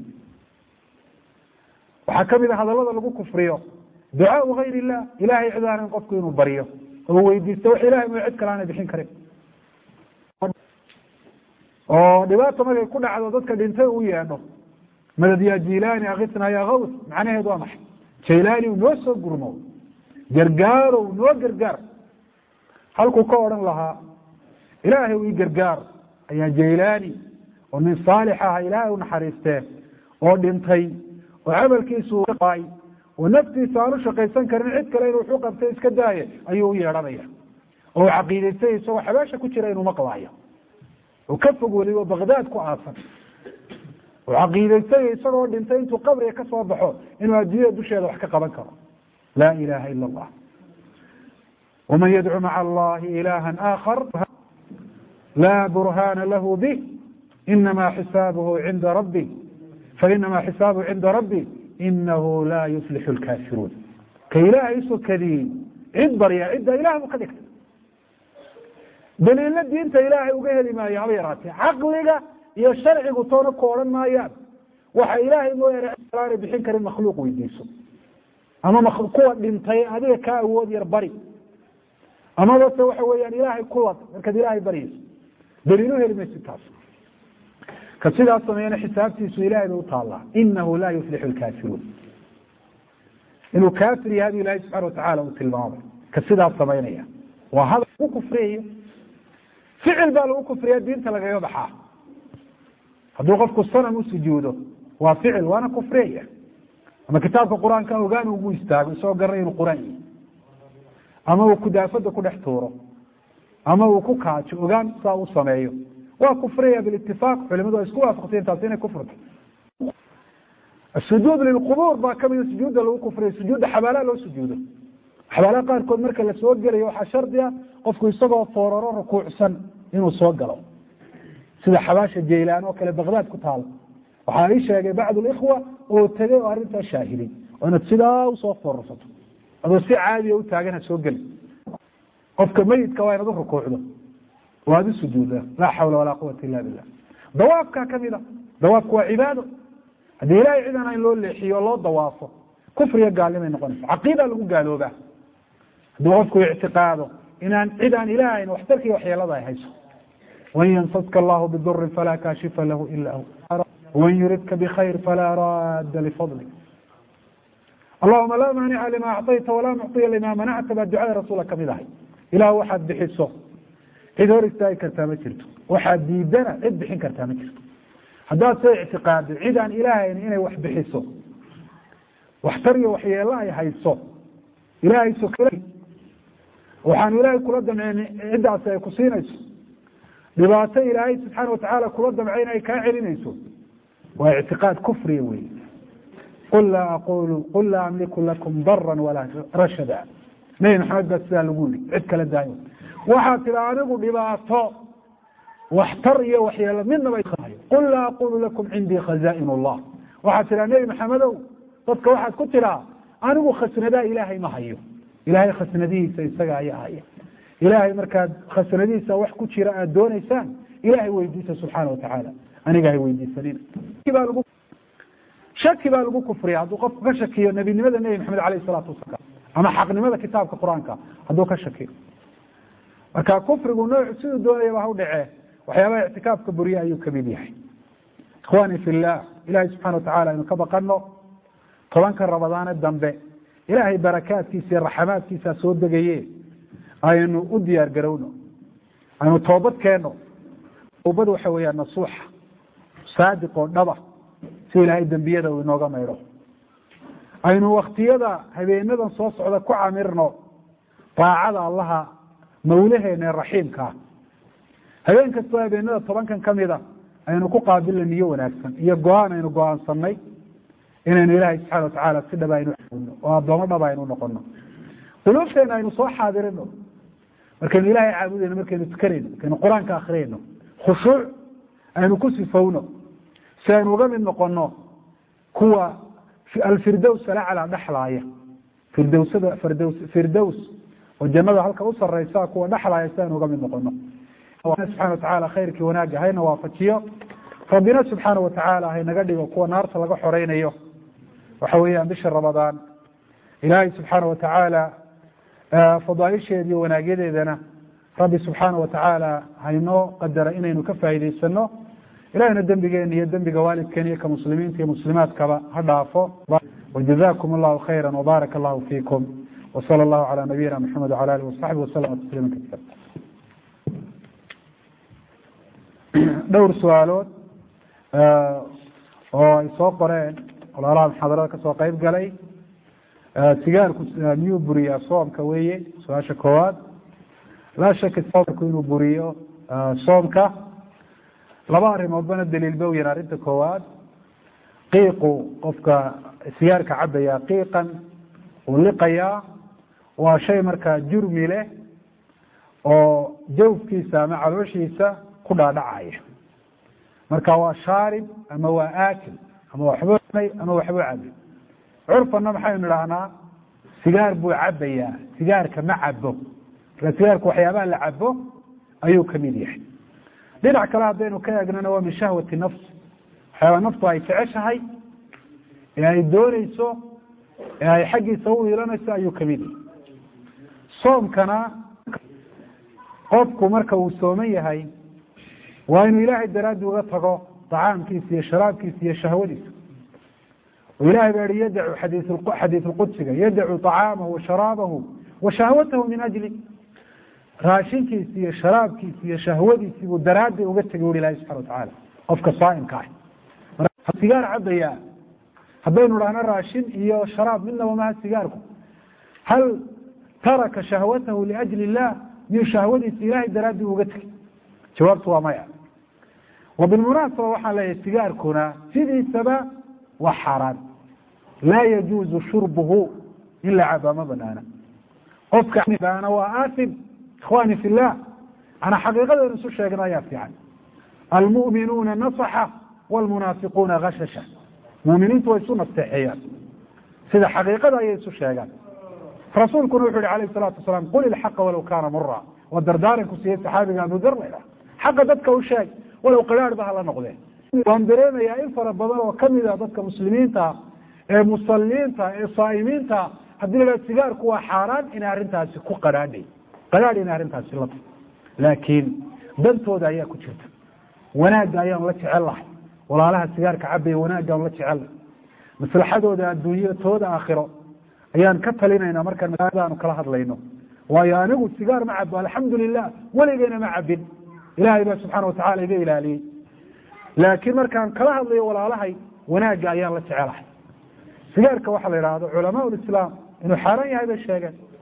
A: waxa kamid ah hadalada lagu kufriyo ducaa غayr illah ilaahay cidaanan qofku inuu bariyo oo weydiisto wax ilaahay ma cid kale aan bixin karin oo dhibaato markay ku dhacdo dadka dhintay uu yeedho madad ya jilaani aqitna ya gaws macnaheedu waa maxay jilaani uu noo soo gurmo gargaar uu noo gargaar halku ka oran lahaa ilaahay uu gargaar ayaa jilaani oo min saalixa ilaahay naxariistee oo dhintay oo amalkiisu qaay oo naftiisa aanu shaqaysan karin cid kale inuu wuxuu qabtay iska daaye ayuu yeeranaya oo caqiideysay soo xabaasha ku jira inuu maqlaayo oo ka fog waliba Baghdad ku aasan oo caqiideysay isagoo dhintay intuu qabriga ka soo baxo inuu adduunyo dusheeda wax ka qaban karo la ilaha illa allah ومن يدعو مع الله إلها آخر لا برهان له به إنما حسابه عند ربي فإنما حسابه عند ربي إنه لا يفلح الكافرون كإله يسو كذين عدبر يا عدة إله وقدك دليل الدين أنت إلهي وقهل ما يعبيراتي عقلك يا الشرع قطونك قولا ما ياب وحا إلهي مو يرعي بحنكر المخلوق ويديسو أما مخلوقات لنتي هذه كاوود يربري أما بس وحويا إلهي قوة مركز إلهي بريس دليله المسيطاس كسيدا سمينا حسابتي سئلاء الله إنه لا يفلح الكافرون إنه كافر هذه الله سبحانه وتعالى وتلمامه كسيدا سمينا وهذا هو كفرية فعل باله كفرية دين تلقى يضحى هذا وقفك الصنم وسجوده وفعل وانا كفرية أما كتاب القرآن كانوا قانوا ويستاق وسوى قرين القرآن أما وكدافد كل احتوره أما وكوكاتش وقان ساو سمعيه وكفرية بالاتفاق علماء اسكوا فقطين تاسين كفرت السجود للقبور با كم سجود له كفرية سجود حبالا له سجوده حبالا قال كل مركز لسوق جري وحشر ديا قفكو يسقوا فورر ركوع سن إنه سوق له سيد حباش الجيلان وكل بغداد كتال وحايشة بعض الإخوة وتجوا أرنتها شاهدين وأنا تسلا وصوف فرصته هذا سي عادي وتاجنا سوق لي قفك ميت كواين ظهر كوعده وهذا السجود لا حول ولا قوة إلا بالله ضوافك كاملة ضوافك وعباده هذه لا يعيدنا إن لو اللحي والله ضوافه كفر يقال لما ينقنف عقيدة لو قالوا به ضوافك اعتقاده إن عيدان إلهي واحتركي وحي الله يحيسه وإن ينصدك الله بالضر فلا كاشف له إلا هو وإن يردك بخير فلا راد لفضله اللهم لا مانع لما أعطيت ولا معطي لما منعت بالدعاء رسولك بذلك إلى واحد بحسه إذا ورثتاي كرتا ما جرتو واحد ديدنا عد بحين كرتا ما جرتو هذا سي اعتقاد عيد عن إلهي إنه وح بحسه واحتري وحي الله يحيصه إلهي سكري waxaan ilaahay kula damceen ciddaasi ay ku siinayso dhibaato ilaahay subxaana watacaala kula damcay in ay kaa celinayso waa ictiqaad kufriya wey qul laa amliku lakum daran walaa rashada nabi maxamed baa sidaa lagu yiri cid kala daayo waxaa tira anigu dhibaato waxtar iyo waxyeelo midnaba qul laa aqulu lakum cindii khazaain allah waxaa tira nabi maxamedow dadka waxaad ku tiraa anigu khasnadaa ilaahay ma hayo ilaahay khasnadihiisa isaga ayaa haya ilaahay markaad khasnadihiisa wax ku jira aad doonaysaan ilaahay weydiisa subxaana watacaala aniga hay weydiisanina shaki baa lagu kufriya hadduu qofku ka shakiyo nebinimada nebi maxamed alayh salaatu wasalaam ama xaqnimada kitaabka qur-aanka hadduu ka shakiyo marka kufrigu nooc siduu doonayaba ha u dhacee waxyaabaha ictikaafka buriye ayuu kamid yahay ikhwani fi llah ilahay subxana watacaala aynu ka baqano 10 ramadaane dambe ilaahay barakaadkiisa iyo raxamaadkiisa soo degaye aynu u diyaar garowno aynu toobad keeno toobad waxa weeyaan nasuuxa saadiq oo dhaba si ilaahay dambiyada uu inooga maydho aynu waqtiyada habeenadan soo socda ku camirno taacada allaha mawlaheena raxiimka habeen kastoo habeenada 10 kamida aynu ku qaabilna niyo wanaagsan iyo go'aan aynu go'aansanay inaynu ilaahay subxaana watacaala si dhab aynu oo addoomo dhab aynu noqono qulubteena aynu soo xaadirino markaynu ilaahay caabudayno markaynu tukanayno markaynu qur-aanka akhriyayno khushuuc aynu ku sifowno si aynu uga mid noqono kuwa alfirdows alaclaa dhexlaaya firdows oo jannada halka u sarreysa kuwa dhexlaaya si aynu uga mid noqono subxana watacaala khayrkii wanaagga hayna waafajiyo rabbina subxaana watacaala haynaga dhigo kuwa naarta laga xoreynayo waxa weeyaan bisha ramadaan ilaahay subxaana watacaala fadaaisheeda iyo wanaagyadeedana rabbi subxaana watacaala haynoo qadara inaynu ka faa'iidaysano ilahayna dembigeena iyo dembiga waalidkeena iyo ka muslimiinta iyo muslimaadkaba ha dhaafo wajazakum allahu khayra wbaaraka allahu fiikum wasala allahu calaa nabiyina maxamed wacala alihi wasaxbi wasalama tasliima katiira dhowr su-aalood oo ay soo qoreen walaalaha muxaadarada kasoo qayb galay sigaarku miyuu buriyaa soomka weye su-aasha koowaad laa shaka soomku inuu buriyo soomka laba arrimoodbana daliil bawyan arrinta koowaad qiiqu qofka sigaarka cabaya qiiqan uu liqayaa waa shay markaa jurmi leh oo jawfkiisa ama calooshiisa ku dhaadhacaya marka waa shaarib ama waa aakil ama waxbuu cunay ama waxbuu cabay curfana maxaynu idhahnaa sigaar buu cabayaa sigaarka ma cabo marka sigaarka waxyaabaha la cabo ayuu kamid yahay dhinac kale haddaynu ka eegnana waa min shahwati nafs waxyaabaa naftu ay jeceshahay ee ay dooneyso ee ay xaggiisa u iilanayso ayuu kamid yahay soomkana qofku marka uu sooman yahay waa inuu ilaahay daraaddi uga tago طacaamkiisa iyo sharaabkiisa iyo shahwadiisa oo ilahay baa yihi yadacu xadiiث اlqudsiga yadacu طacaamahu washaraabahu washahwatahu min ajli raashinkiisa iyo sharaabkiisa iyo shahwadiisi buu daraaddi uga tegay uri ilahi subxana watacaala qofka saa'imka ah sigaar cabaya haddaynu dhahno raashin iyo sharaab midnaba maha sigaarku hal taraka shahwatahu liajli illah miyuu shahwadiisa ilahay daraaddi uga tegay jawaabtu waa maya wabilmunaasaba waxaan leeyahay sigaarkuna sidiisaba waa xaaraan laa yajuuzu shurbuhu in la caba ma banaana qofkaana waa aasim ikhwani fi llah ana xaqiiqadeenu isu sheegna ayaa fiican almu'minuuna nasaxa waalmunaafiquuna gashasha mu'miniintu way isu nasteexeeyaan sida xaqiiqada ayay isu sheegaan rasuulkuna wuxu yihi alayh salaatu wasalaam qul ilxaqa walow kaana mura waa dardaaranku siiyey saxaabiga abu dar layidhaha xaqa dadka u sheeg walow qiraarba hala noqdeen waan dareemayaa in fara badan oo kamid a dadka muslimiinta ee musaliinta ee saa'imiinta haddii la sigaarku waa xaaraan inay arrintaasi ku qadhaadhay inay arrintaasi la laakiin dantooda ayaa ku jirta wanaagga ayaan la jecel lahay walaalaha sigaarka cabaya wanaaggaan la jecel maslaxadooda adduunya tooda aakhiro ayaan ka talinaynaa markaan masaladaanu kala hadlayno waayo anigu sigaar ma cabo alxamdulilah weligeyna ma cabin ilahay baa subxaana watacaala iga ilaaliyey laakiin markaan kala hadlayo walaalahay wanaagga ayaan la jecelahay sigaarka waxaa la yidhaahdo culamaa ulislaam inuu xaaraan yahay bay sheegeen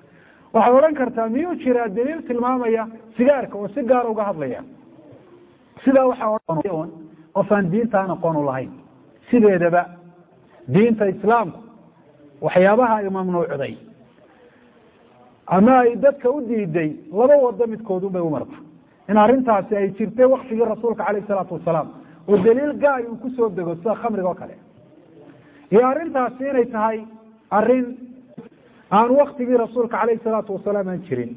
A: waxaad odhan kartaa miyuu jiraa daliil tilmaamaya sigaarka oo si gaar uga hadlaya sidaa waxaa qof aan diintaan aqoon u lahayn sideedaba diinta islaamku waxyaabaha ay mamnuucday ama ay dadka u diiday laba wado midkood unbay u marta in arrintaasi ay jirtay waktigii rasuulka calayhi salaatu wasalaam oo daliil gaari uu ku soo dego sida khamriga oo kale iyo arrintaasi inay tahay arrin aan waktigii rasuulka calayhi salaatu wasalaam aan jirin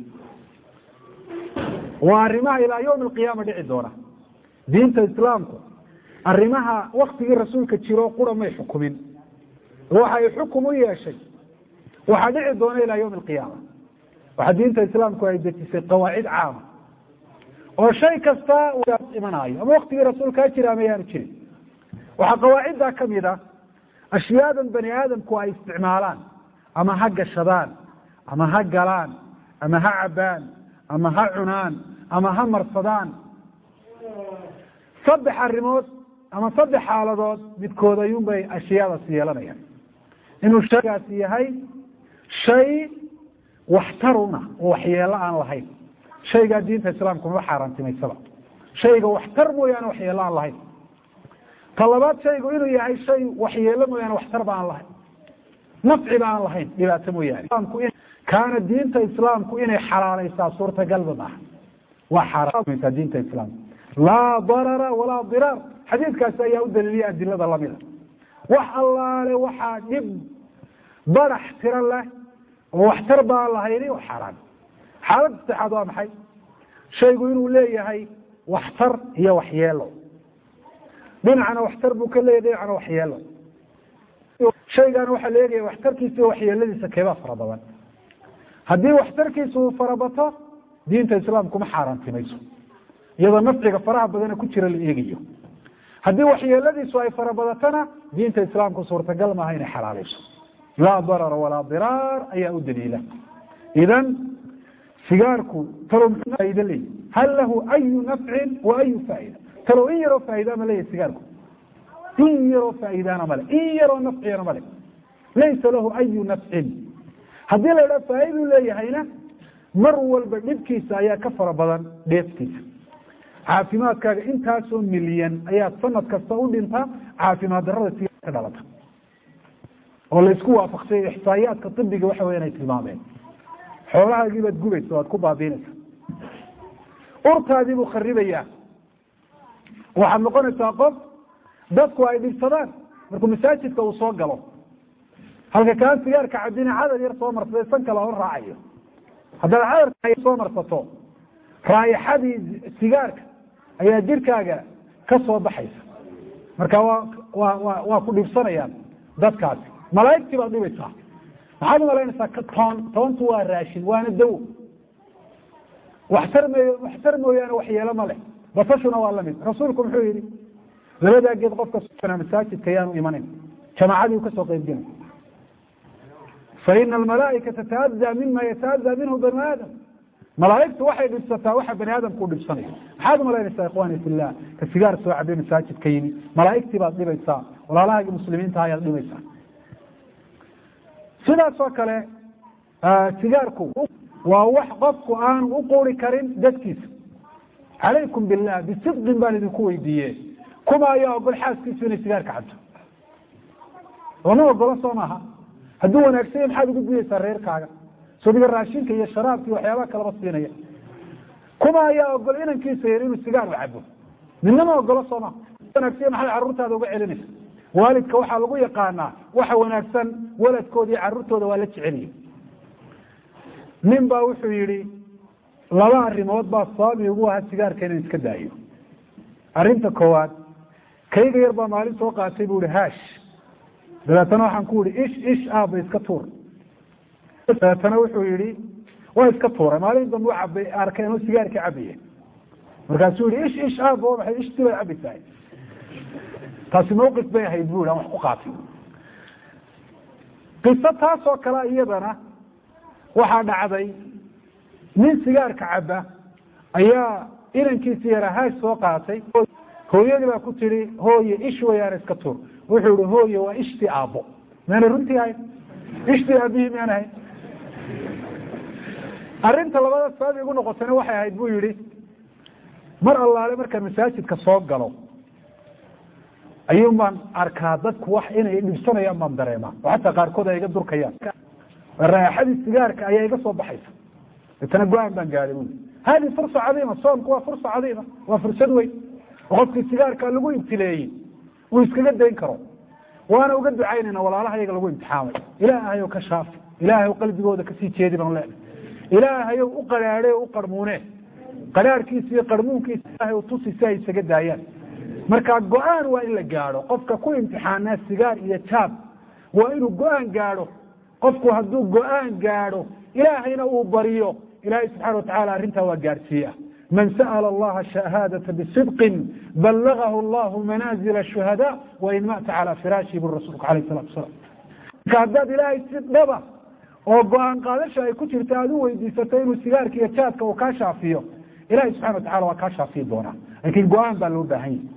A: waa arrimaha ilaa yawmi alqiyaama dhici doona diinta islaamku arrimaha waktigii rasuulka jiro qura may xukumin waxa ay xukum u yeeshay waxaa dhici doona ilaa yawmi alqiyaama waxaa diinta islaamku ay dejisay qawaacid caama oo shay kasta imanayo ama waktigii rasuulkaa jira ama yaanu jirin waxaa qawaaciddaa kamid a ashyaadan bani aadamku ay isticmaalaan ama ha gashadaan ama ha galaan ama ha cabaan ama ha cunaan ama ha marsadaan saddex arrimood ama saddex xaaladood midkood ayuunbay ashyaadaasi yeelanayaan inuu shaygaasi yahay shay waxtaruna oo waxyeelo aan lahayn shaygaa diinta islaamku ma xaaraantimaysaba shayga waxtar mooyaane waxyeelo aan lahayn ta labaad shaygu inuu yahay shay waxyeelo mooyaane waxtarba aan lahayn nafciba aan lahayn dhibaato mooyaane kaana diinta islaamku inay xalaalaysaa suurtagalba maaha waa xaaraantimaysaa diinta islaamku laa darara walaa diraar xadiidkaasi ayaa u daliiliyay adilada lamida wax allaale waxaa dhib badax tiro leh oo waxtar baan lahayni oo xaaraan xaalada saddexaad waa maxay shaygu inuu leeyahay waxtar iyo waxyeelo dhinacana waxtar buu ka leeyahay dhinacana waxyeelo shaygana waxaa la eegaya waxtarkiisa iyo waxyeeladiisa keebaa fara badan haddii waxtarkiisa uu farabato diinta islaamku ma xaaraantimayso iyadoo nafciga faraha badana ku jira la eegayo haddii waxyeeladiisu ay farabadatana diinta islaamku suurtagal maaha inay xalaalayso laa darara walaa diraar ayaa u daliila idan sigaarku talow muxuu faa'iido leeyahy hal lahu ayu nafcin wa ayu faa'ida talow in yaroo faa'iida ma leeyahy sigaarku in yaroo faa'iidana male in yaroo nafciyana male laysa lahu ayu nafcin haddii la idhaha faa'iiduu leeyahayna mar walba dhibkiisa ayaa ka fara badan dheeftiisa caafimaadkaaga intaasoo milyan ayaad sanad kasta u dhintaa caafimaad darrada sigaarka ka dhalata oo laysku waafaqsay ixsaayaadka ibiga waxa weya inay tilmaameen xoolahaagii baad gubaysa waad ku baabiinaysa urtaadii buu kharibayaa waxaad noqonaysaa qof dadku ay dhibsadaan markuu masaajidka uu soo galo halka kaan sigaarka cabina cadar yar soo marsaday san kale oo raacayo haddaad cadarka soo marsato raayaxadii sigaarka ayaa jirkaaga ka soo baxaysa marka waa ku dhibsanayaan dadkaasi malaaigtii baad dhibaysaa maxaad umalaynaysaa toontu waa raashin waana dawo waxtar mooyaane waxyeelo ma leh basashuna waa lamid rasuulku muxuu yihi labadaa geed qofka masaajidka yaanu imanayn jamaacadii u kasoo qeyb gelay faina almalaaikata tata'adaa mima yata'adaa minhu banu aadam malaaigtu waxay dhibsataa waxa bani aadamku dhibsanayo maxaad umalaynaysaa ikhwani fillah ka sigaar soo cabay masaajidka yimi malaaigtii baad dhibaysaa walaalahaagii muslimiinta ayaad dhibaysaa sidaas oo kale sigaarku waa wax qofku aan u quri karin dadkiisa calaykum billah bisidqin baan idinku weydiiye kuma ayaa ogol xaaskiisu inay sigaarka cabto lama ogolo soo maaha hadduu wanaagsanya maxaad ugu diyaysaa reerkaaga sodiga raashinka iyo sharaabka iyo waxyaabaha kalaba siinaya kuma ayaa ogol inankiisa yar inuu sigaar u cabo midnama ogolo soo maha wanaagsanya maxaad carruurtaada uga celinaysa waalidka waxaa lagu yaqaanaa waxa wanaagsan waladkooda iyo carruurtooda waa la jeceliye nin baa wuxuu yihi laba arrimood baa sababi ugu ahaa sigaarka inaan iska daayo arrinta koowaad kayga yar baa maalin soo qaatay buu ihi haash dabeetana waxaan ku ihi ish aaba iska tuur dabeetana wuxuu yihi waa iska tuuray maalin dambe u cabay arkay inuu sigaarka cabaya markaasuu yihi ish aaba oo maxay ishtii bay cabaysahay taasi mawqif bay ahayd bu aan wax ku qaatay qiso taas oo kale iyadana waxaa dhacday nin sigaarka caba ayaa inankiisi yaraa haash soo qaatay hooyadii baa ku tihi hooye ish wayaana iska tuur wuxuu yihi hooye waa ishtii aabbo maana runtii ahayn ishtii aabihii miyaan ahayn arrinta labada sabab igu noqotana waxay ahayd buu yidhi mar allaale marka masaajidka soo galo ayuun baan arkaa dadku wax inay dhibsanayaan baan dareemaa oo xataa qaarkood ay iga durkayaan raaxadii sigaarka ayaa iga soo baxaysa itana go-aan baan gaadhay buu hadi fursa cadiima soomku waa fursa cadiima waa fursad weyn oo qofkii sigaarka lagu ibtileeyey uu iskaga dayn karo waana uga ducaynayna walaalaha iyaga lagu imtixaamay ilaahayow ka shaafi ilaahayow qalbigooda kasii jeedi baan leenahay ilaahayow u qadhaadhe u qarmuune qadhaarhkiisa iyo qarmuunkiisa ilaahay tusi si ay isaga daayaan marka go-aan waa in la gaadho qofka ku imtixaanaa sigaar iyo jaab waa inuu go-aan gaadho qofku hadduu go-aan gaadho ilaahayna uu bariyo ilaahay subxaana watacaala arrintaa waa gaadhsiiya man sa'ala allaha shahaadata bisidqin ballagahu allahu manaazila shuhadaa wain mata calaa firaashihi buri rasuulku alayh salatu wasalaam marka haddaad ilaahay si dhaba oo go-aan qaadasha ay ku jirta aada u weydiisato inuu sigaarka iyo jaadka uu kaa shaafiyo ilahay subxana watacala waa kaa shaafiyi doonaa laakiin go-aan baa loo baahan yahi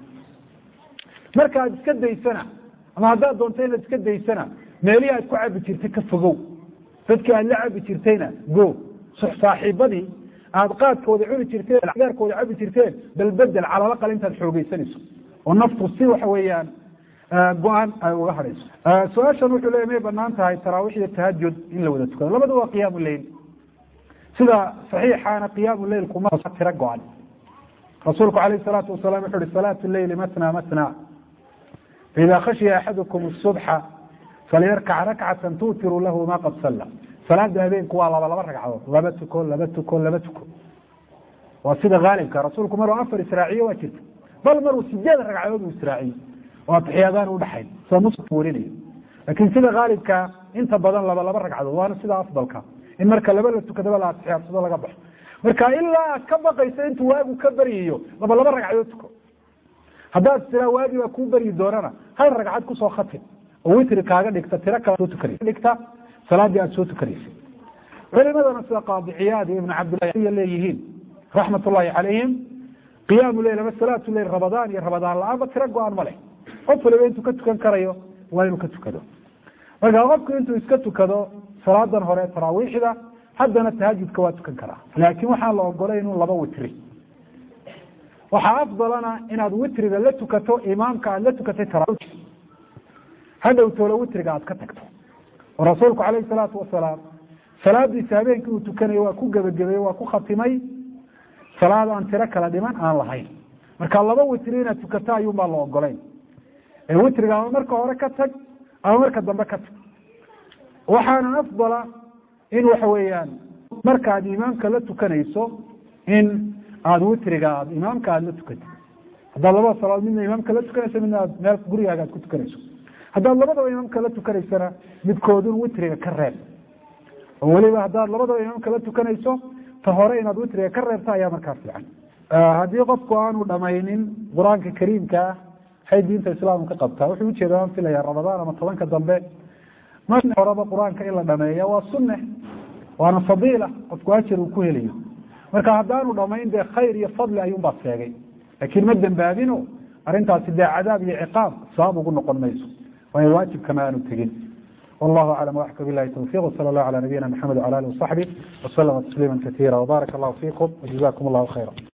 A: marka aad iska daysana ama haddaad doonto inaad iska daysana meelihii aad ku cabi jirtay ka fogow dadkii aad la cabi jirtayna go saaxiibadii aad qaadkooda cuni jirteen sigaarkooda cabi jirteen bal bedel calala qal intaad xoogeysanayso oo naftu si waxa weeyaan go-aan ay uga hadhayso su-aashan wuxuu leeya may banaan tahay taraawiix iyo tahajud in la wada tukado labada waa qiyaamu leyl sida saxiixaana qiyaamu leyl kuma tiro go-an rasuulku alayh salaatu wasalaam wuxu uhi salaatu leyli matna matna faida khashiya axadukum subxa falyarkac rakcatan tuutiru lahu ma qad salla salaada habeenku waa laba ragcadood laba tuko laba tuko laba tuko waa sida haalibka rasuulku maruu 4 israaciye waa jirta bal maruu 8 ragcadood uu israaciye oo taxiyadaan u dhaxay soo musaf warinayo laakiin sida haalibka inta badan laba ragcadood waana sida afdalka in marka laba la tukado la taxiyado laga baxo marka ilaa ka baqaysa intuu waagu ka bariyo laba ragcadood tuko haddaad tira waagi waa ku bari doonana hal ragcad ku soo khatib oo witri kaaga dhigta tira kala soo tukanaysa dhigta salaadii aad soo tukanaysa culimadana sida qaadi ciyaad ibn cabdullah leeyihiin raxmatullaahi calayhim qiyaamu leyl ama salaatu leyl ramadaan iyo ramadaan la-aanba tiro go-aan ma leh qof waliba intuu ka tukan karayo waa inuu ka tukado marka qofku intuu iska tukado salaadan hore taraawiixda haddana tahajudka waa tukan karaa laakiin waxaan la ogolay inuu 2 witri waxaa afdalana inaad witriga la tukato imaamka aad la tukatay taraawiix hadhow toolo witriga aad ka tagto oo rasuulku calayhi salaatu wasalaam salaadiisa habeenkii uu tukanayo waa ku gebagabeeye waa ku khatimay salaad aan tiro kala dhiman aan lahayn marka 2 witri inaad tukato ayuun baa la ogolayn ee witriga ama marka hore ka tag ama marka dambe ka tag waxaana afdala in waxa weeyaan marka aad imaamka la tukanayso in aad witriga aad imaamka aad la tukato haddaad 2 salaad midna imaamka la tukanayso midna aad meel gurigaaga aad ku tukanayso haddaad 2 imaamka la tukanaysana midkoodun witriga ka reeb oo weliba haddaad 2 imaamka la tukanayso ta hore inaad witriga ka reebta ayaa markaa fiican haddii qofku aanu dhamaynin qur-aanka kariimka waxay diinta islaamka ka qabtaa wuxuu ujeeda aan filaya ramadaan ama 10 dambe marka horeba qur-aanka in la dhameeyo waa sunne waana fadiila qofku ajir uu ku helayo marka haddaanu dhamayn dee khayr iyo fadli ayuun baa sheegay laakiin ma dambaabino arrintaasi dee cadaab iyo ciqaab sabab ugu noqon mayso waayo waajibkama aanu tegin والله أعلم وأحكى بالله التوفيق وصلى الله على نبينا محمد وعلى آله وصحبه وسلم تسليما كثيرا وبارك الله فيكم وجزاكم الله خيرا.